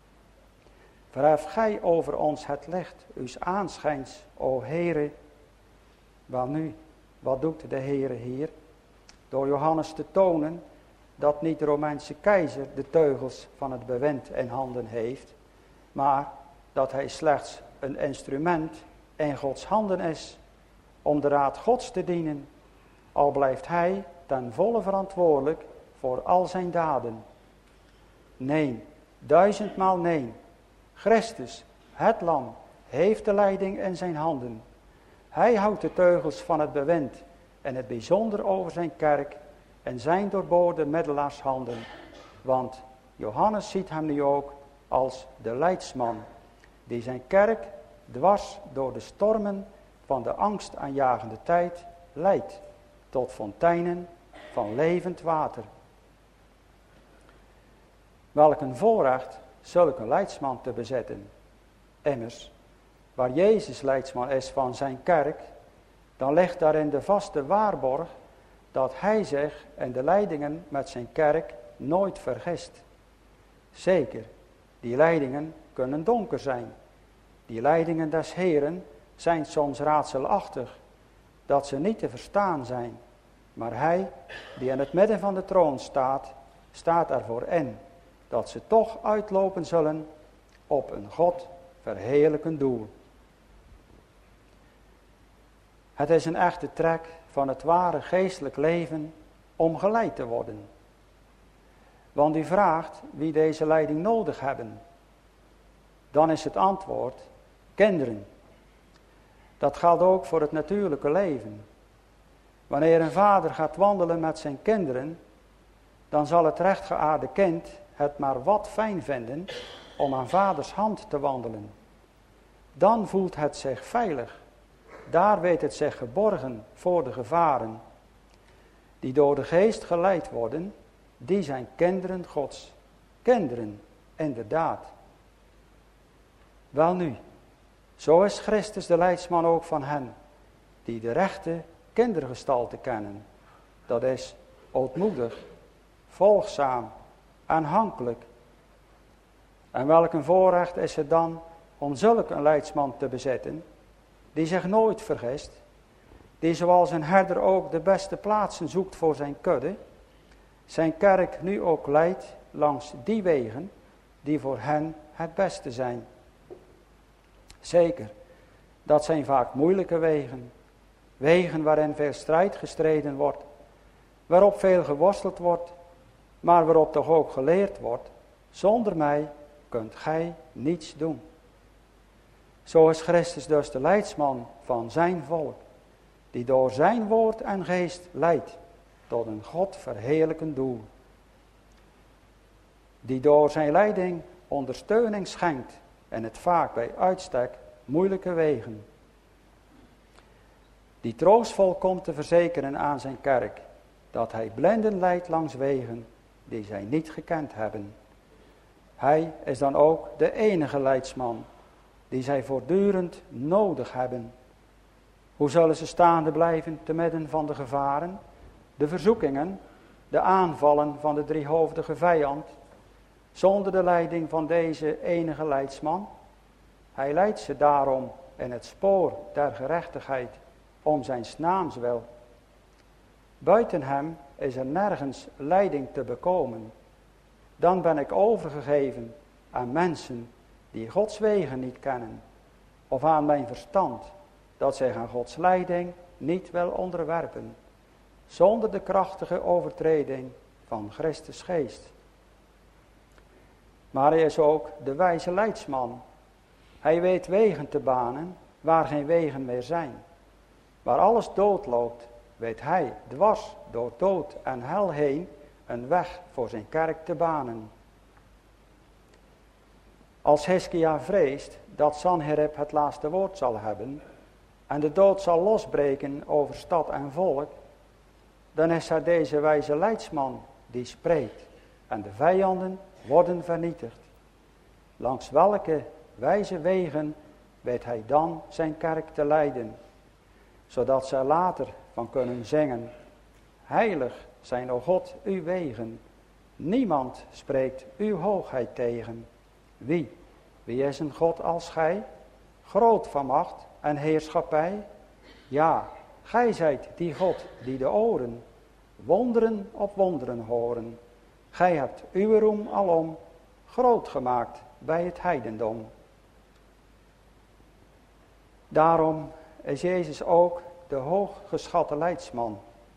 Verhef gij over ons het licht, uws aanschijns, o Heere. Welnu, wat doet de Heere hier? Door Johannes te tonen dat niet de Romeinse keizer de teugels van het bewind in handen heeft, maar dat hij slechts een instrument in Gods handen is om de raad Gods te dienen, al blijft hij ten volle verantwoordelijk voor al zijn daden. Nee, duizendmaal nee. Christus, het lam, heeft de leiding in zijn handen. Hij houdt de teugels van het bewind en het bijzonder over zijn kerk en zijn doorboorde middelaarshanden. Want Johannes ziet hem nu ook als de leidsman, die zijn kerk dwars door de stormen van de angstaanjagende tijd leidt tot fonteinen van levend water. Welk een voorrecht zulke leidsman te bezetten. Immers, waar Jezus leidsman is van zijn kerk, dan ligt daarin de vaste waarborg dat hij zich in de leidingen met zijn kerk nooit vergist. Zeker, die leidingen kunnen donker zijn. Die leidingen des Heeren zijn soms raadselachtig, dat ze niet te verstaan zijn. Maar hij, die in het midden van de troon staat, staat ervoor in dat ze toch uitlopen zullen op een God verheerlijkend doel. Het is een echte trek van het ware geestelijk leven om geleid te worden. Want u vraagt wie deze leiding nodig hebben. Dan is het antwoord kinderen. Dat geldt ook voor het natuurlijke leven. Wanneer een vader gaat wandelen met zijn kinderen, dan zal het rechtgeaarde kind het maar wat fijn vinden om aan vaders hand te wandelen. Dan voelt het zich veilig. Daar weet het zich geborgen voor de gevaren. Die door de geest geleid worden, die zijn kinderen Gods. Kinderen, inderdaad. Welnu, zo is Christus de leidsman ook van hen, die de rechte kindergestalte kennen. dat is ootmoedig, volgzaam, aanhankelijk. En welk een voorrecht is het dan om zulk een leidsman te bezetten, die zich nooit vergist, die zoals een herder ook de beste plaatsen zoekt voor zijn kudde, zijn kerk nu ook leidt langs die wegen die voor hen het beste zijn. Zeker, dat zijn vaak moeilijke wegen, wegen waarin veel strijd gestreden wordt, waarop veel geworsteld wordt, maar waarop toch ook geleerd wordt, zonder mij kunt gij niets doen. Zo is Christus dus de leidsman van zijn volk, die door zijn woord en geest leidt tot een God verheerlijkend doel. Die door zijn leiding ondersteuning schenkt en het vaak bij uitstek moeilijke wegen. Die troostvol komt te verzekeren aan zijn kerk, dat hij blinden leidt langs wegen die zij niet gekend hebben. Hij is dan ook de enige leidsman die zij voortdurend nodig hebben. Hoe zullen ze staande blijven te midden van de gevaren, de verzoekingen, de aanvallen van de driehoofdige vijand, zonder de leiding van deze enige leidsman? Hij leidt ze daarom in het spoor der gerechtigheid om zijn naams wil. Buiten hem is er nergens leiding te bekomen. Dan ben ik overgegeven aan mensen die Gods wegen niet kennen, of aan mijn verstand, dat zich aan Gods leiding niet wil onderwerpen, zonder de krachtige overtreding van Christus geest. Maar hij is ook de wijze leidsman. Hij weet wegen te banen waar geen wegen meer zijn. Waar alles doodloopt, weet hij dwars door dood en hel heen een weg voor zijn kerk te banen. Als Hiskia vreest dat Sanherib het laatste woord zal hebben en de dood zal losbreken over stad en volk, dan is er deze wijze leidsman die spreekt en de vijanden worden vernietigd. Langs welke wijze wegen weet hij dan zijn kerk te leiden, zodat zij later van kunnen zingen: heilig zijn, o God, uw wegen. Niemand spreekt uw hoogheid tegen. Wie? Wie is een God als gij? Groot van macht en heerschappij. Ja, gij zijt die God die de oren wonderen op wonderen horen. Gij hebt uw roem alom groot gemaakt bij het heidendom. Daarom is Jezus ook de hooggeschatte leidsman.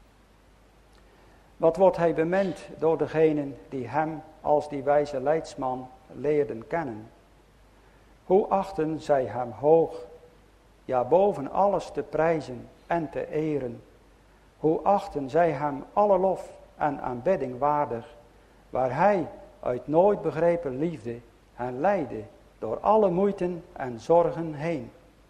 Wat wordt hij bemind door degenen die hem als die wijze leidsman leerden kennen? Hoe achten zij hem hoog, ja boven alles te prijzen en te eren? Hoe achten zij hem alle lof en aanbidding waardig, waar hij uit nooit begrepen liefde hen leidde door alle moeiten en zorgen heen?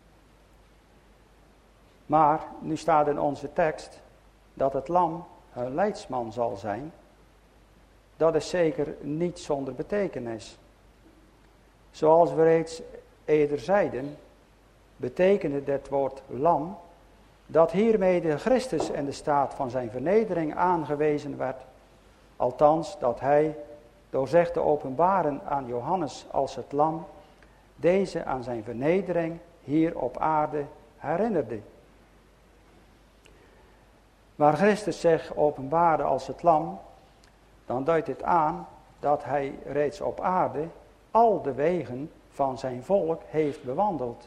Maar nu staat in onze tekst dat het lam hun leidsman zal zijn. Dat is zeker niet zonder betekenis. Zoals we reeds eerder zeiden, betekende dit woord lam dat hiermee de Christus in de staat van zijn vernedering aangewezen werd. Althans dat hij, door zich te openbaren aan Johannes als het lam, deze aan zijn vernedering hier op aarde herinnerde. Waar Christus zich openbaarde als het lam, dan duidt dit aan dat hij reeds op aarde al de wegen van zijn volk heeft bewandeld.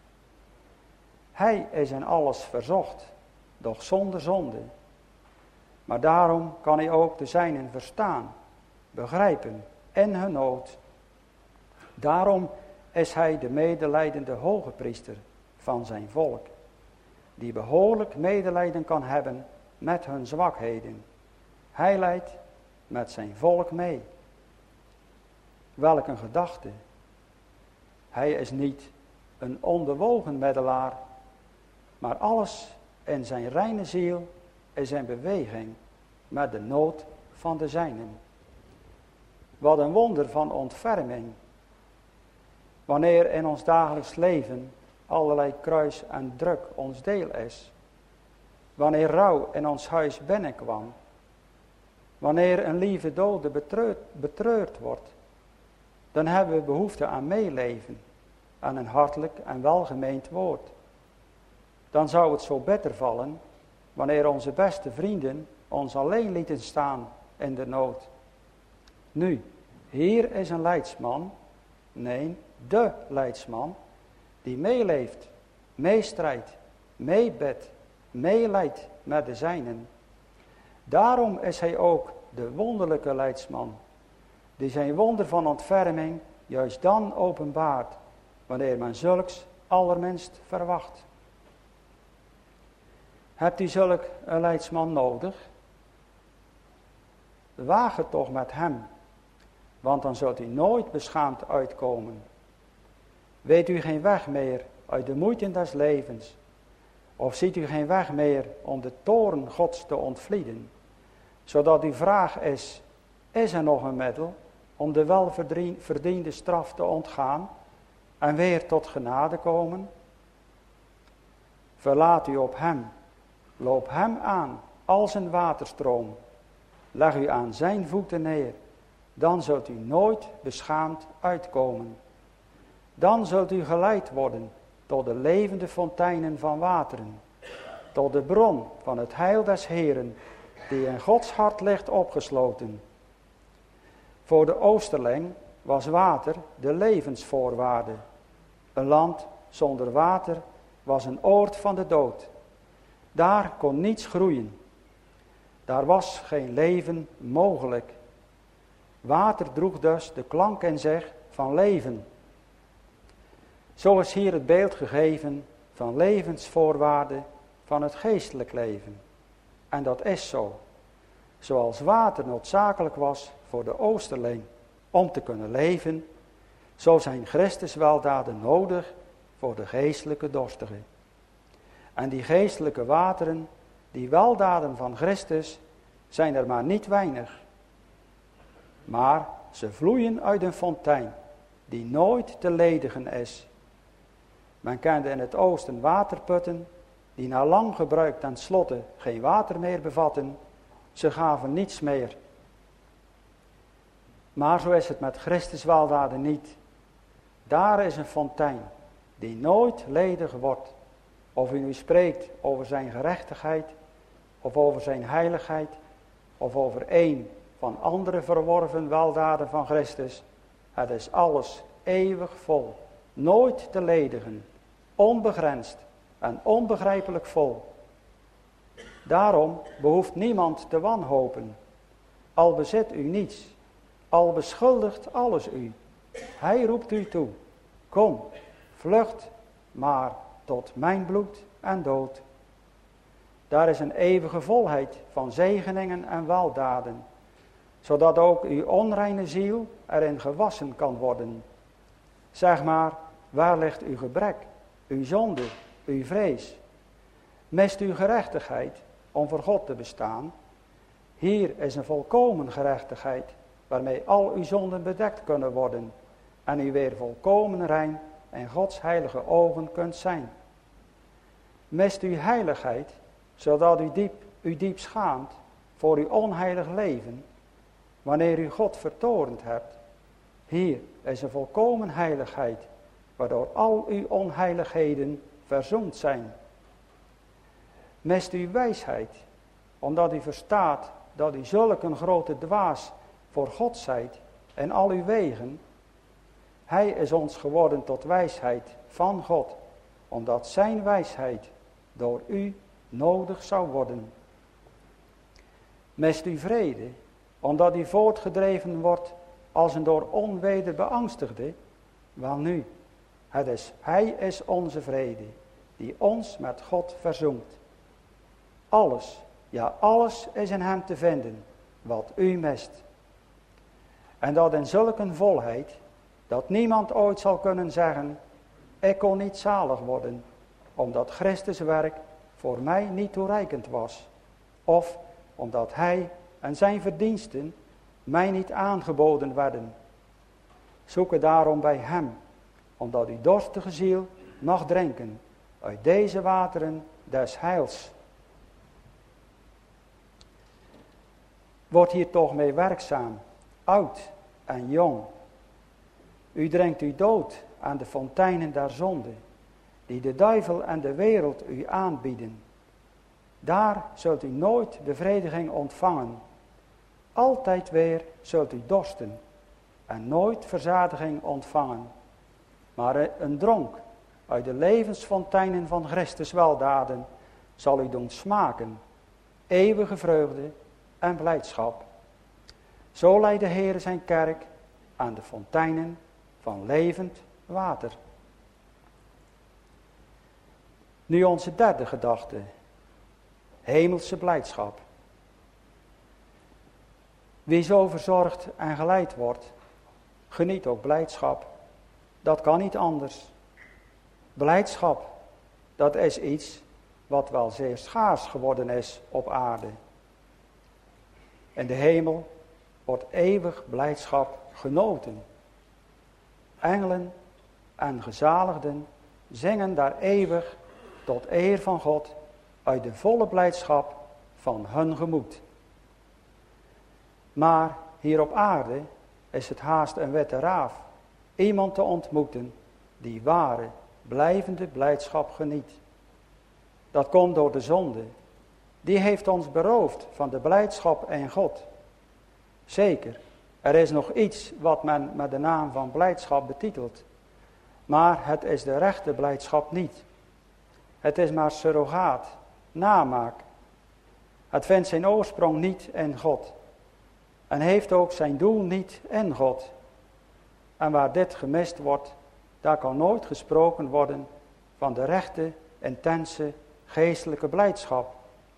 Hij is in alles verzocht, doch zonder zonde. Maar daarom kan hij ook de zijnen verstaan, begrijpen in hun nood. Daarom is hij de medelijdende hoge priester van zijn volk, die behoorlijk medelijden kan hebben met hun zwakheden. Hij leidt met zijn volk mee. Welk een gedachte. Hij is niet een onbewogen middelaar, maar alles in zijn reine ziel is in beweging met de nood van de zijnen. Wat een wonder van ontferming. Wanneer in ons dagelijks leven allerlei kruis en druk ons deel is. wanneer rouw in ons huis binnenkwam, wanneer een lieve dode betreurd, betreurd wordt, dan hebben we behoefte aan meeleven, aan een hartelijk en welgemeend woord. Dan zou het zo beter vallen wanneer onze beste vrienden ons alleen lieten staan in de nood. Nu, hier is een leidsman, nee, de leidsman, die meeleeft, meestrijdt, meebidt, meeleidt met de zijnen. Daarom is hij ook de wonderlijke leidsman, die zijn wonder van ontferming juist dan openbaart, wanneer men zulks allerminst verwacht. Hebt u zulk een leidsman nodig? Waag het toch met hem, want dan zult u nooit beschaamd uitkomen. Weet u geen weg meer uit de moeite des levens, of ziet u geen weg meer om de toorn Gods te ontvlieden, zodat uw vraag is, is er nog een middel om de welverdiende straf te ontgaan en weer tot genade komen? Verlaat u op hem, loop hem aan als een waterstroom, leg u aan zijn voeten neer, dan zult u nooit beschaamd uitkomen. Dan zult u geleid worden tot de levende fonteinen van wateren, tot de bron van het heil des Heeren, die in Gods hart ligt opgesloten. Voor de Oosterling was water de levensvoorwaarde. Een land zonder water was een oord van de dood. Daar kon niets groeien. Daar was geen leven mogelijk. Water droeg dus de klank in zich van leven. Zo is hier het beeld gegeven van levensvoorwaarden van het geestelijk leven. En dat is zo. Zoals water noodzakelijk was voor de Oosterling om te kunnen leven, zo zijn Christus weldaden nodig voor de geestelijke dorstige. En die geestelijke wateren, die weldaden van Christus, zijn er maar niet weinig. Maar ze vloeien uit een fontein die nooit te ledigen is. Men kende in het oosten waterputten die na lang gebruik ten slotte geen water meer bevatten. Ze gaven niets meer. Maar zo is het met Christus weldaden niet. Daar is een fontein die nooit ledig wordt. Of u nu spreekt over zijn gerechtigheid, of over zijn heiligheid, of over een van andere verworven weldaden van Christus. Het is alles eeuwig vol, nooit te ledigen, onbegrensd en onbegrijpelijk vol. Daarom behoeft niemand te wanhopen, al bezit u niets, al beschuldigt alles u. Hij roept u toe, kom, vlucht maar tot mijn bloed en dood. Daar is een eeuwige volheid van zegeningen en weldaden, zodat ook uw onreine ziel erin gewassen kan worden. Zeg maar, waar ligt uw gebrek, uw zonde, uw vrees? Mist uw gerechtigheid om voor God te bestaan? Hier is een volkomen gerechtigheid, waarmee al uw zonden bedekt kunnen worden en u weer volkomen rein in Gods heilige ogen kunt zijn. Mist uw heiligheid, zodat u diep, u diep schaamt voor uw onheilig leven, wanneer u God vertorend hebt? Hier is een volkomen heiligheid, waardoor al uw onheiligheden verzoend zijn. Mist uw wijsheid, omdat u verstaat dat u zulk een grote dwaas voor God zijt en al uw wegen. Hij is ons geworden tot wijsheid van God, omdat zijn wijsheid door u nodig zou worden. Mist u vrede, omdat u voortgedreven wordt als een door onweder beangstigde? Welnu, het is, hij is onze vrede, die ons met God verzoent. Alles, ja alles is in hem te vinden, wat u mist. En dat in zulke volheid, dat niemand ooit zal kunnen zeggen, ik kon niet zalig worden, omdat Christus werk voor mij niet toereikend was, of omdat hij en zijn verdiensten mij niet aangeboden werden. Zoek het daarom bij hem, omdat uw dorstige ziel mag drinken uit deze wateren des heils. wordt hier toch mee werkzaam, oud en jong. U drinkt u dood aan de fonteinen der zonde, die de duivel en de wereld u aanbieden. Daar zult u nooit bevrediging ontvangen. Altijd weer zult u dorsten en nooit verzadiging ontvangen. Maar een dronk uit de levensfonteinen van Christus weldaden zal u doen smaken, eeuwige vreugde en blijdschap. Zo leidt de Heer zijn kerk aan de fonteinen van levend water. Nu onze derde gedachte, hemelse blijdschap. Wie zo verzorgd en geleid wordt, geniet ook blijdschap. Dat kan niet anders. Blijdschap, dat is iets wat wel zeer schaars geworden is op aarde. In de hemel wordt eeuwig blijdschap genoten. Engelen en gezaligden zingen daar eeuwig tot eer van God uit de volle blijdschap van hun gemoed. Maar hier op aarde is het haast een witte raaf, iemand te ontmoeten die ware, blijvende blijdschap geniet. Dat komt door de zonde. Die heeft ons beroofd van de blijdschap in God. Zeker, er is nog iets wat men met de naam van blijdschap betitelt. Maar het is de rechte blijdschap niet. Het is maar surrogaat, namaak. Het vindt zijn oorsprong niet in God. En heeft ook zijn doel niet in God. En waar dit gemist wordt, daar kan nooit gesproken worden van de rechte, intense, geestelijke blijdschap.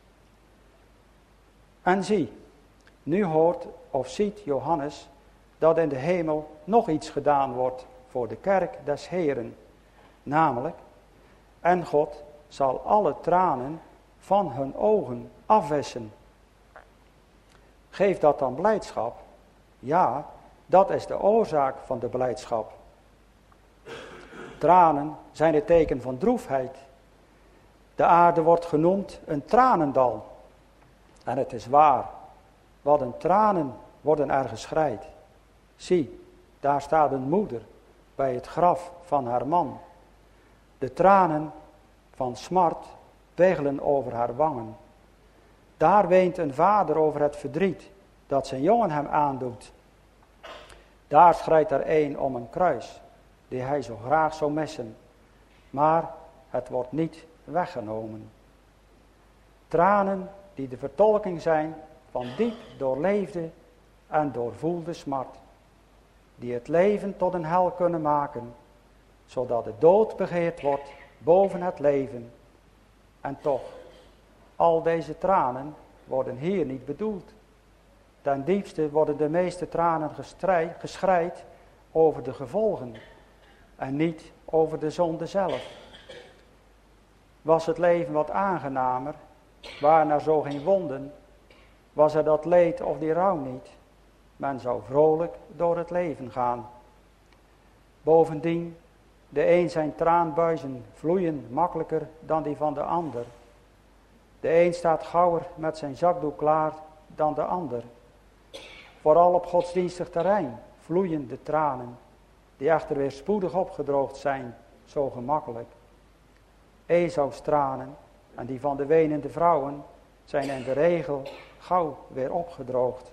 En zie, nu hoort of ziet Johannes dat in de hemel nog iets gedaan wordt voor de kerk des Heeren. Namelijk, en God zal alle tranen van hun ogen afwissen. Geeft dat dan blijdschap? Ja, dat is de oorzaak van de blijdschap. Tranen zijn het teken van droefheid. De aarde wordt genoemd een tranendal. En het is waar. Wat een tranen worden er geschreid. Zie, daar staat een moeder bij het graf van haar man. De tranen van smart pegelen over haar wangen. Daar weent een vader over het verdriet dat zijn jongen hem aandoet. Daar schrijdt er een om een kruis, die hij zo graag zou missen. Maar het wordt niet weggenomen. Tranen die de vertolking zijn van diep doorleefde en doorvoelde smart. Die het leven tot een hel kunnen maken, zodat de dood begeerd wordt boven het leven. En toch, al deze tranen worden hier niet bedoeld. Ten diepste worden de meeste tranen geschreid over de gevolgen en niet over de zonde zelf. Was het leven wat aangenamer, waren er zo geen wonden, was er dat leed of die rouw niet, men zou vrolijk door het leven gaan. Bovendien, de een zijn traanbuizen vloeien makkelijker dan die van de ander. De een staat gauwer met zijn zakdoek klaar dan de ander. Vooral op godsdienstig terrein vloeien de tranen, die echter weer spoedig opgedroogd zijn, zo gemakkelijk. Esaus tranen en die van de wenende vrouwen zijn in de regel gauw weer opgedroogd.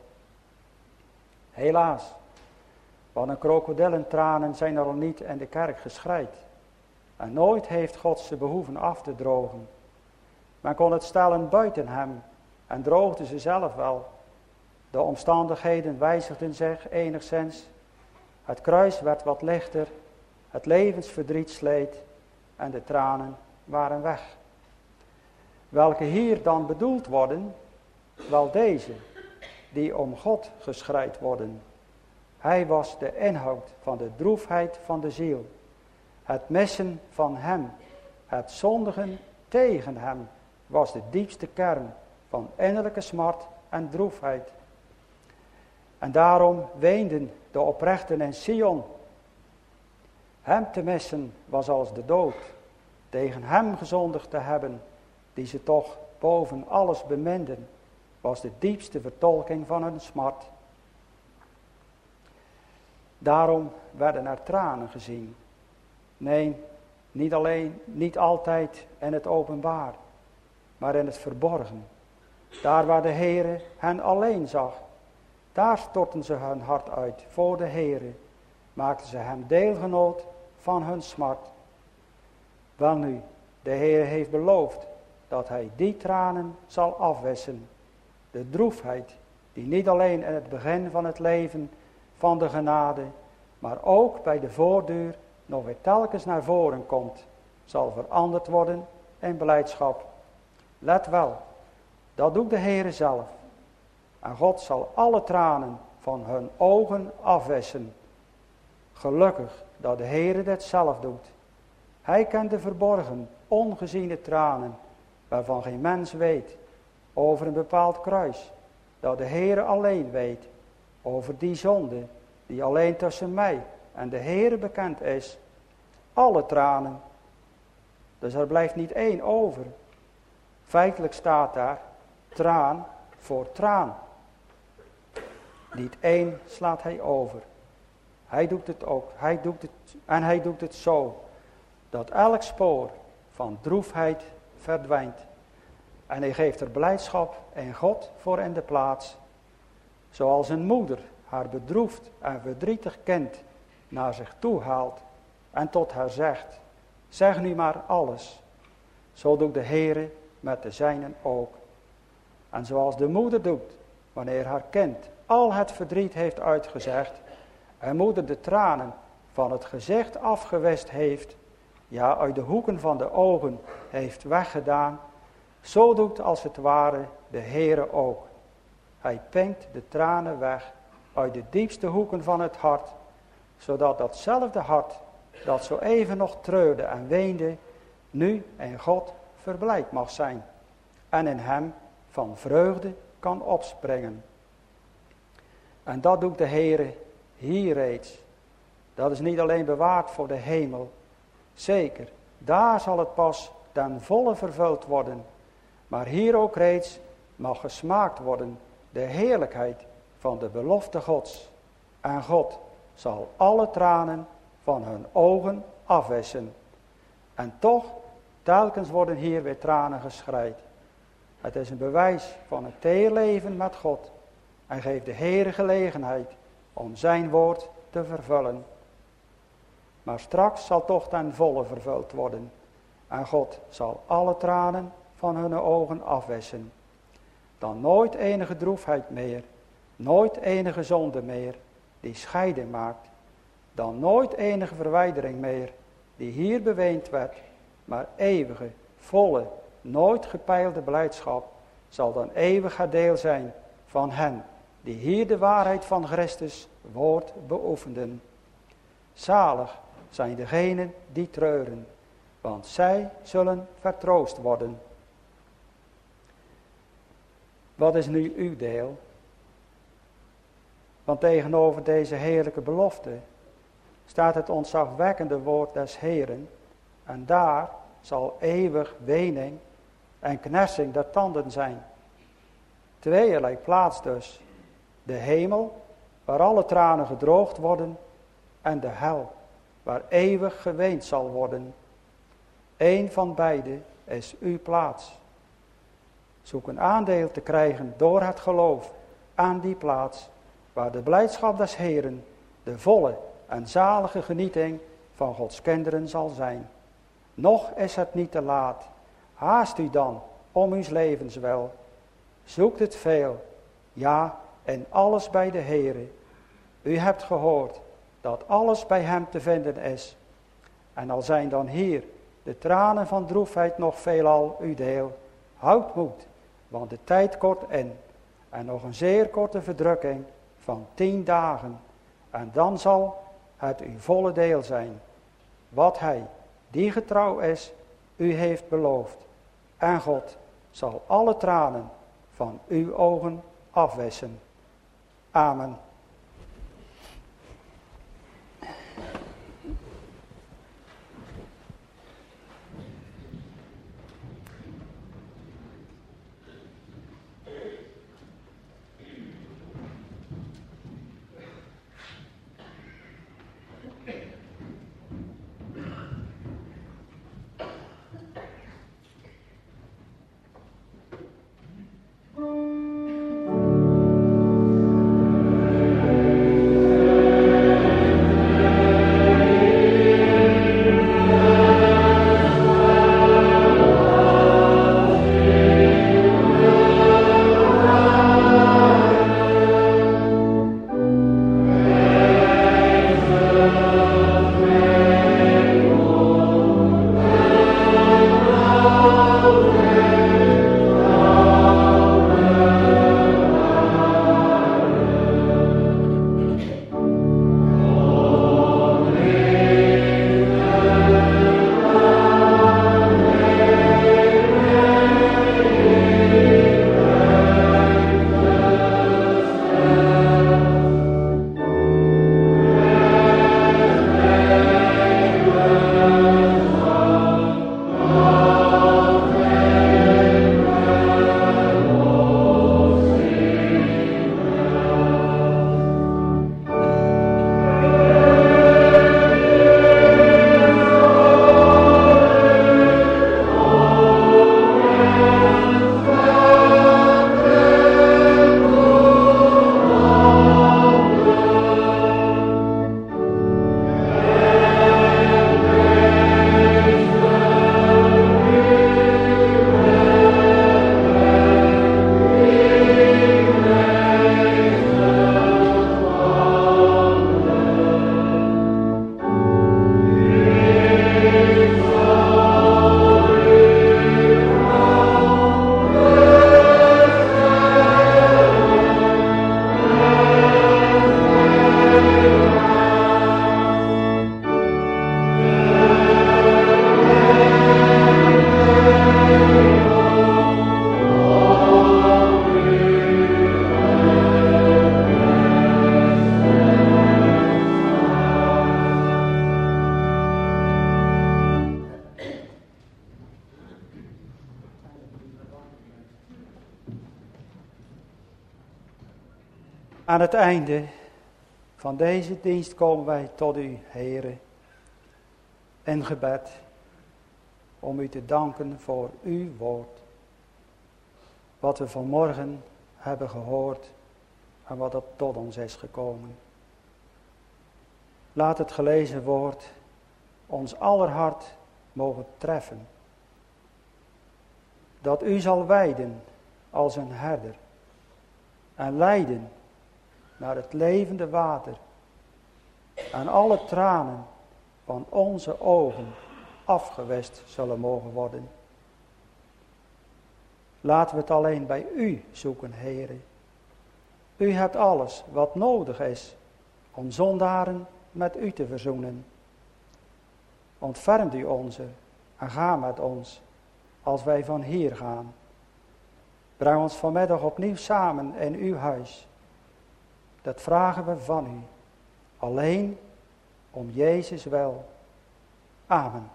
Helaas, wat een krokodillentranen zijn er al niet in de kerk geschreid. En nooit heeft God ze behoeven af te drogen. Men kon het stellen buiten hem en droogde ze zelf wel. De omstandigheden wijzigden zich enigszins. Het kruis werd wat lichter, het levensverdriet sleet en de tranen waren weg. Welke hier dan bedoeld worden? Wel deze, die om God geschreid worden. Hij was de inhoud van de droefheid van de ziel. Het missen van hem, het zondigen tegen hem, was de diepste kern van innerlijke smart en droefheid. En daarom weenden de oprechten in Sion. Hem te missen was als de dood. Tegen hem gezondigd te hebben, die ze toch boven alles beminden, was de diepste vertolking van hun smart. Daarom werden er tranen gezien. Nee, niet alleen, niet altijd in het openbaar, maar in het verborgen. Daar waar de Heere hen alleen zag, daar stortten ze hun hart uit voor de Heere, maakten ze hem deelgenoot van hun smart. Welnu, de Heere heeft beloofd dat hij die tranen zal afwissen. De droefheid die niet alleen in het begin van het leven van de genade, maar ook bij de voordeur nog weer telkens naar voren komt, zal veranderd worden in blijdschap. Let wel, dat doet de Heere zelf. En God zal alle tranen van hun ogen afwissen. Gelukkig dat de Heere dit zelf doet. Hij kent de verborgen, ongeziene tranen, waarvan geen mens weet, over een bepaald kruis, dat de Heere alleen weet, over die zonde, die alleen tussen mij en de Heere bekend is. Alle tranen. Dus er blijft niet één over. Feitelijk staat daar, traan voor traan. Niet één slaat hij over. Hij doet het ook. Hij doet het, en hij doet het zo, dat elk spoor van droefheid verdwijnt. En hij geeft er blijdschap en God voor in de plaats. Zoals een moeder haar bedroefd en verdrietig kind naar zich toe haalt en tot haar zegt, zeg nu maar alles. Zo doet de Heere met de zijnen ook. En zoals de moeder doet, wanneer haar kind al het verdriet heeft uitgezegd, en moeder de tranen van het gezicht afgewist heeft, ja uit de hoeken van de ogen heeft weggedaan, zo doet als het ware de Heere ook. Hij pinkt de tranen weg uit de diepste hoeken van het hart, zodat datzelfde hart, dat zo even nog treurde en weende, nu in God verblijd mag zijn en in hem van vreugde kan opspringen. En dat doet de Heere hier reeds. Dat is niet alleen bewaard voor de hemel. Zeker, daar zal het pas ten volle vervuld worden. Maar hier ook reeds mag gesmaakt worden de heerlijkheid van de belofte Gods. En God zal alle tranen van hun ogen afwissen. En toch, telkens worden hier weer tranen geschreid. Het is een bewijs van het teerleven met God. En geeft de Heere gelegenheid om zijn woord te vervullen. Maar straks zal toch ten volle vervuld worden. En God zal alle tranen van hun ogen afwissen. Dan nooit enige droefheid meer. Nooit enige zonde meer die scheiding maakt. Dan nooit enige verwijdering meer die hier beweend werd. Maar eeuwige, volle, nooit gepeilde blijdschap zal dan eeuwig het deel zijn van hen die hier de waarheid van Christus woord beoefenden. Zalig zijn degenen die treuren, want zij zullen vertroost worden. Wat is nu uw deel? Want tegenover deze heerlijke belofte staat het ontzagwekkende woord des Heeren, en daar zal eeuwig wening en knersing der tanden zijn. Tweeërlei plaats dus. De hemel, waar alle tranen gedroogd worden, en de hel, waar eeuwig geweend zal worden. Eén van beide is uw plaats. Zoek een aandeel te krijgen door het geloof aan die plaats, waar de blijdschap des Heeren, de volle en zalige genieting van Gods kinderen zal zijn. Nog is het niet te laat. Haast u dan om uw levenswil. Zoekt het veel, ja, en alles bij de Heere. U hebt gehoord dat alles bij hem te vinden is. En al zijn dan hier de tranen van droefheid nog veelal uw deel, houd moed, want de tijd kort in. En nog een zeer korte verdrukking van tien dagen. En dan zal het uw volle deel zijn. Wat hij, die getrouw is, u heeft beloofd. En God zal alle tranen van uw ogen afwissen. Amen. Aan het einde van deze dienst komen wij tot u, Heere, in gebed, om u te danken voor uw woord. Wat we vanmorgen hebben gehoord en wat op tot ons is gekomen. Laat het gelezen woord ons aller hart mogen treffen. Dat u zal wijden als een herder en leiden naar het levende water en alle tranen van onze ogen afgewist zullen mogen worden. Laten we het alleen bij u zoeken, Heere. U hebt alles wat nodig is om zondaren met u te verzoenen. Ontfermt u onze en ga met ons als wij van hier gaan. Breng ons vanmiddag opnieuw samen in uw huis. Dat vragen we van u, alleen om Jezus wil. Amen.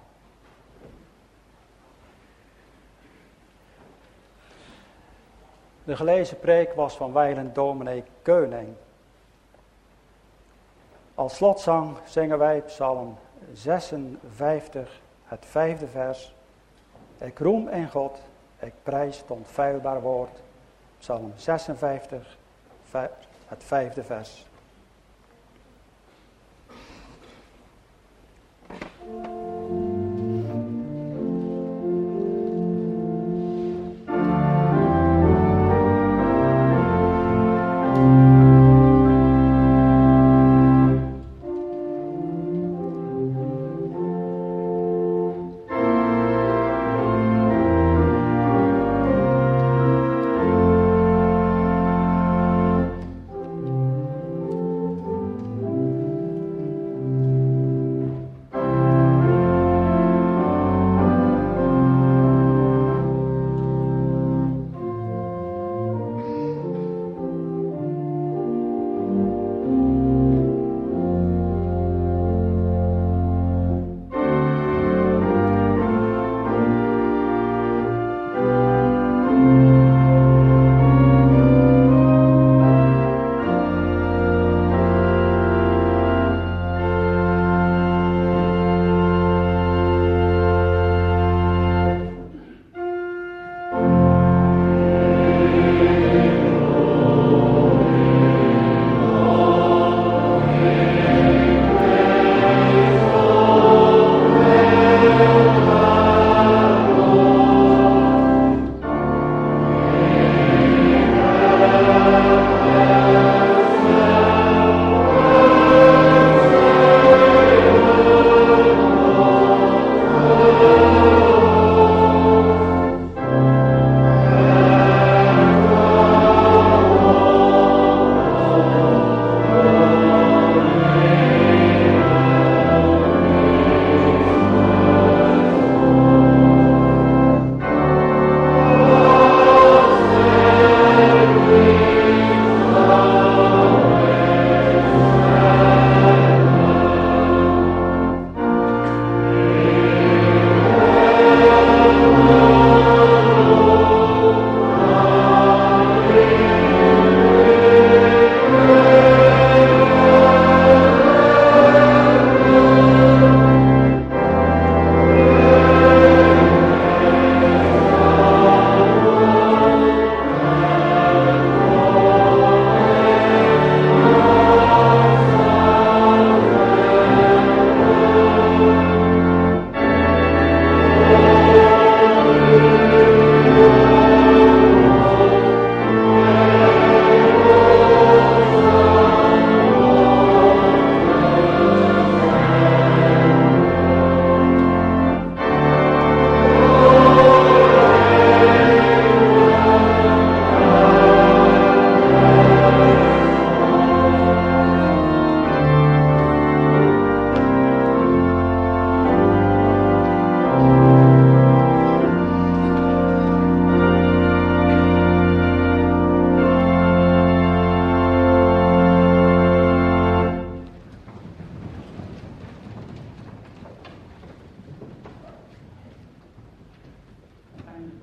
De gelezen preek was van wijlen dominee Keuning. Als slotzang zingen wij Psalm zesenvijftig, het vijfde vers. Ik roem in God, ik prijs het onfeilbaar woord. Psalm zesenvijftig, het vijfde vers.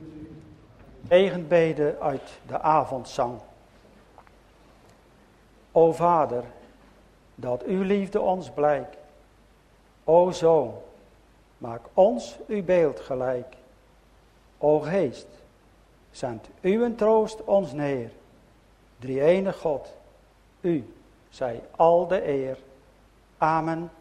Tegenbeden uit de avondzang. O Vader, dat uw liefde ons blijkt. O Zoon, maak ons uw beeld gelijk. O Geest, zend uw troost ons neer. Drie-enige God, u zij al de eer. Amen.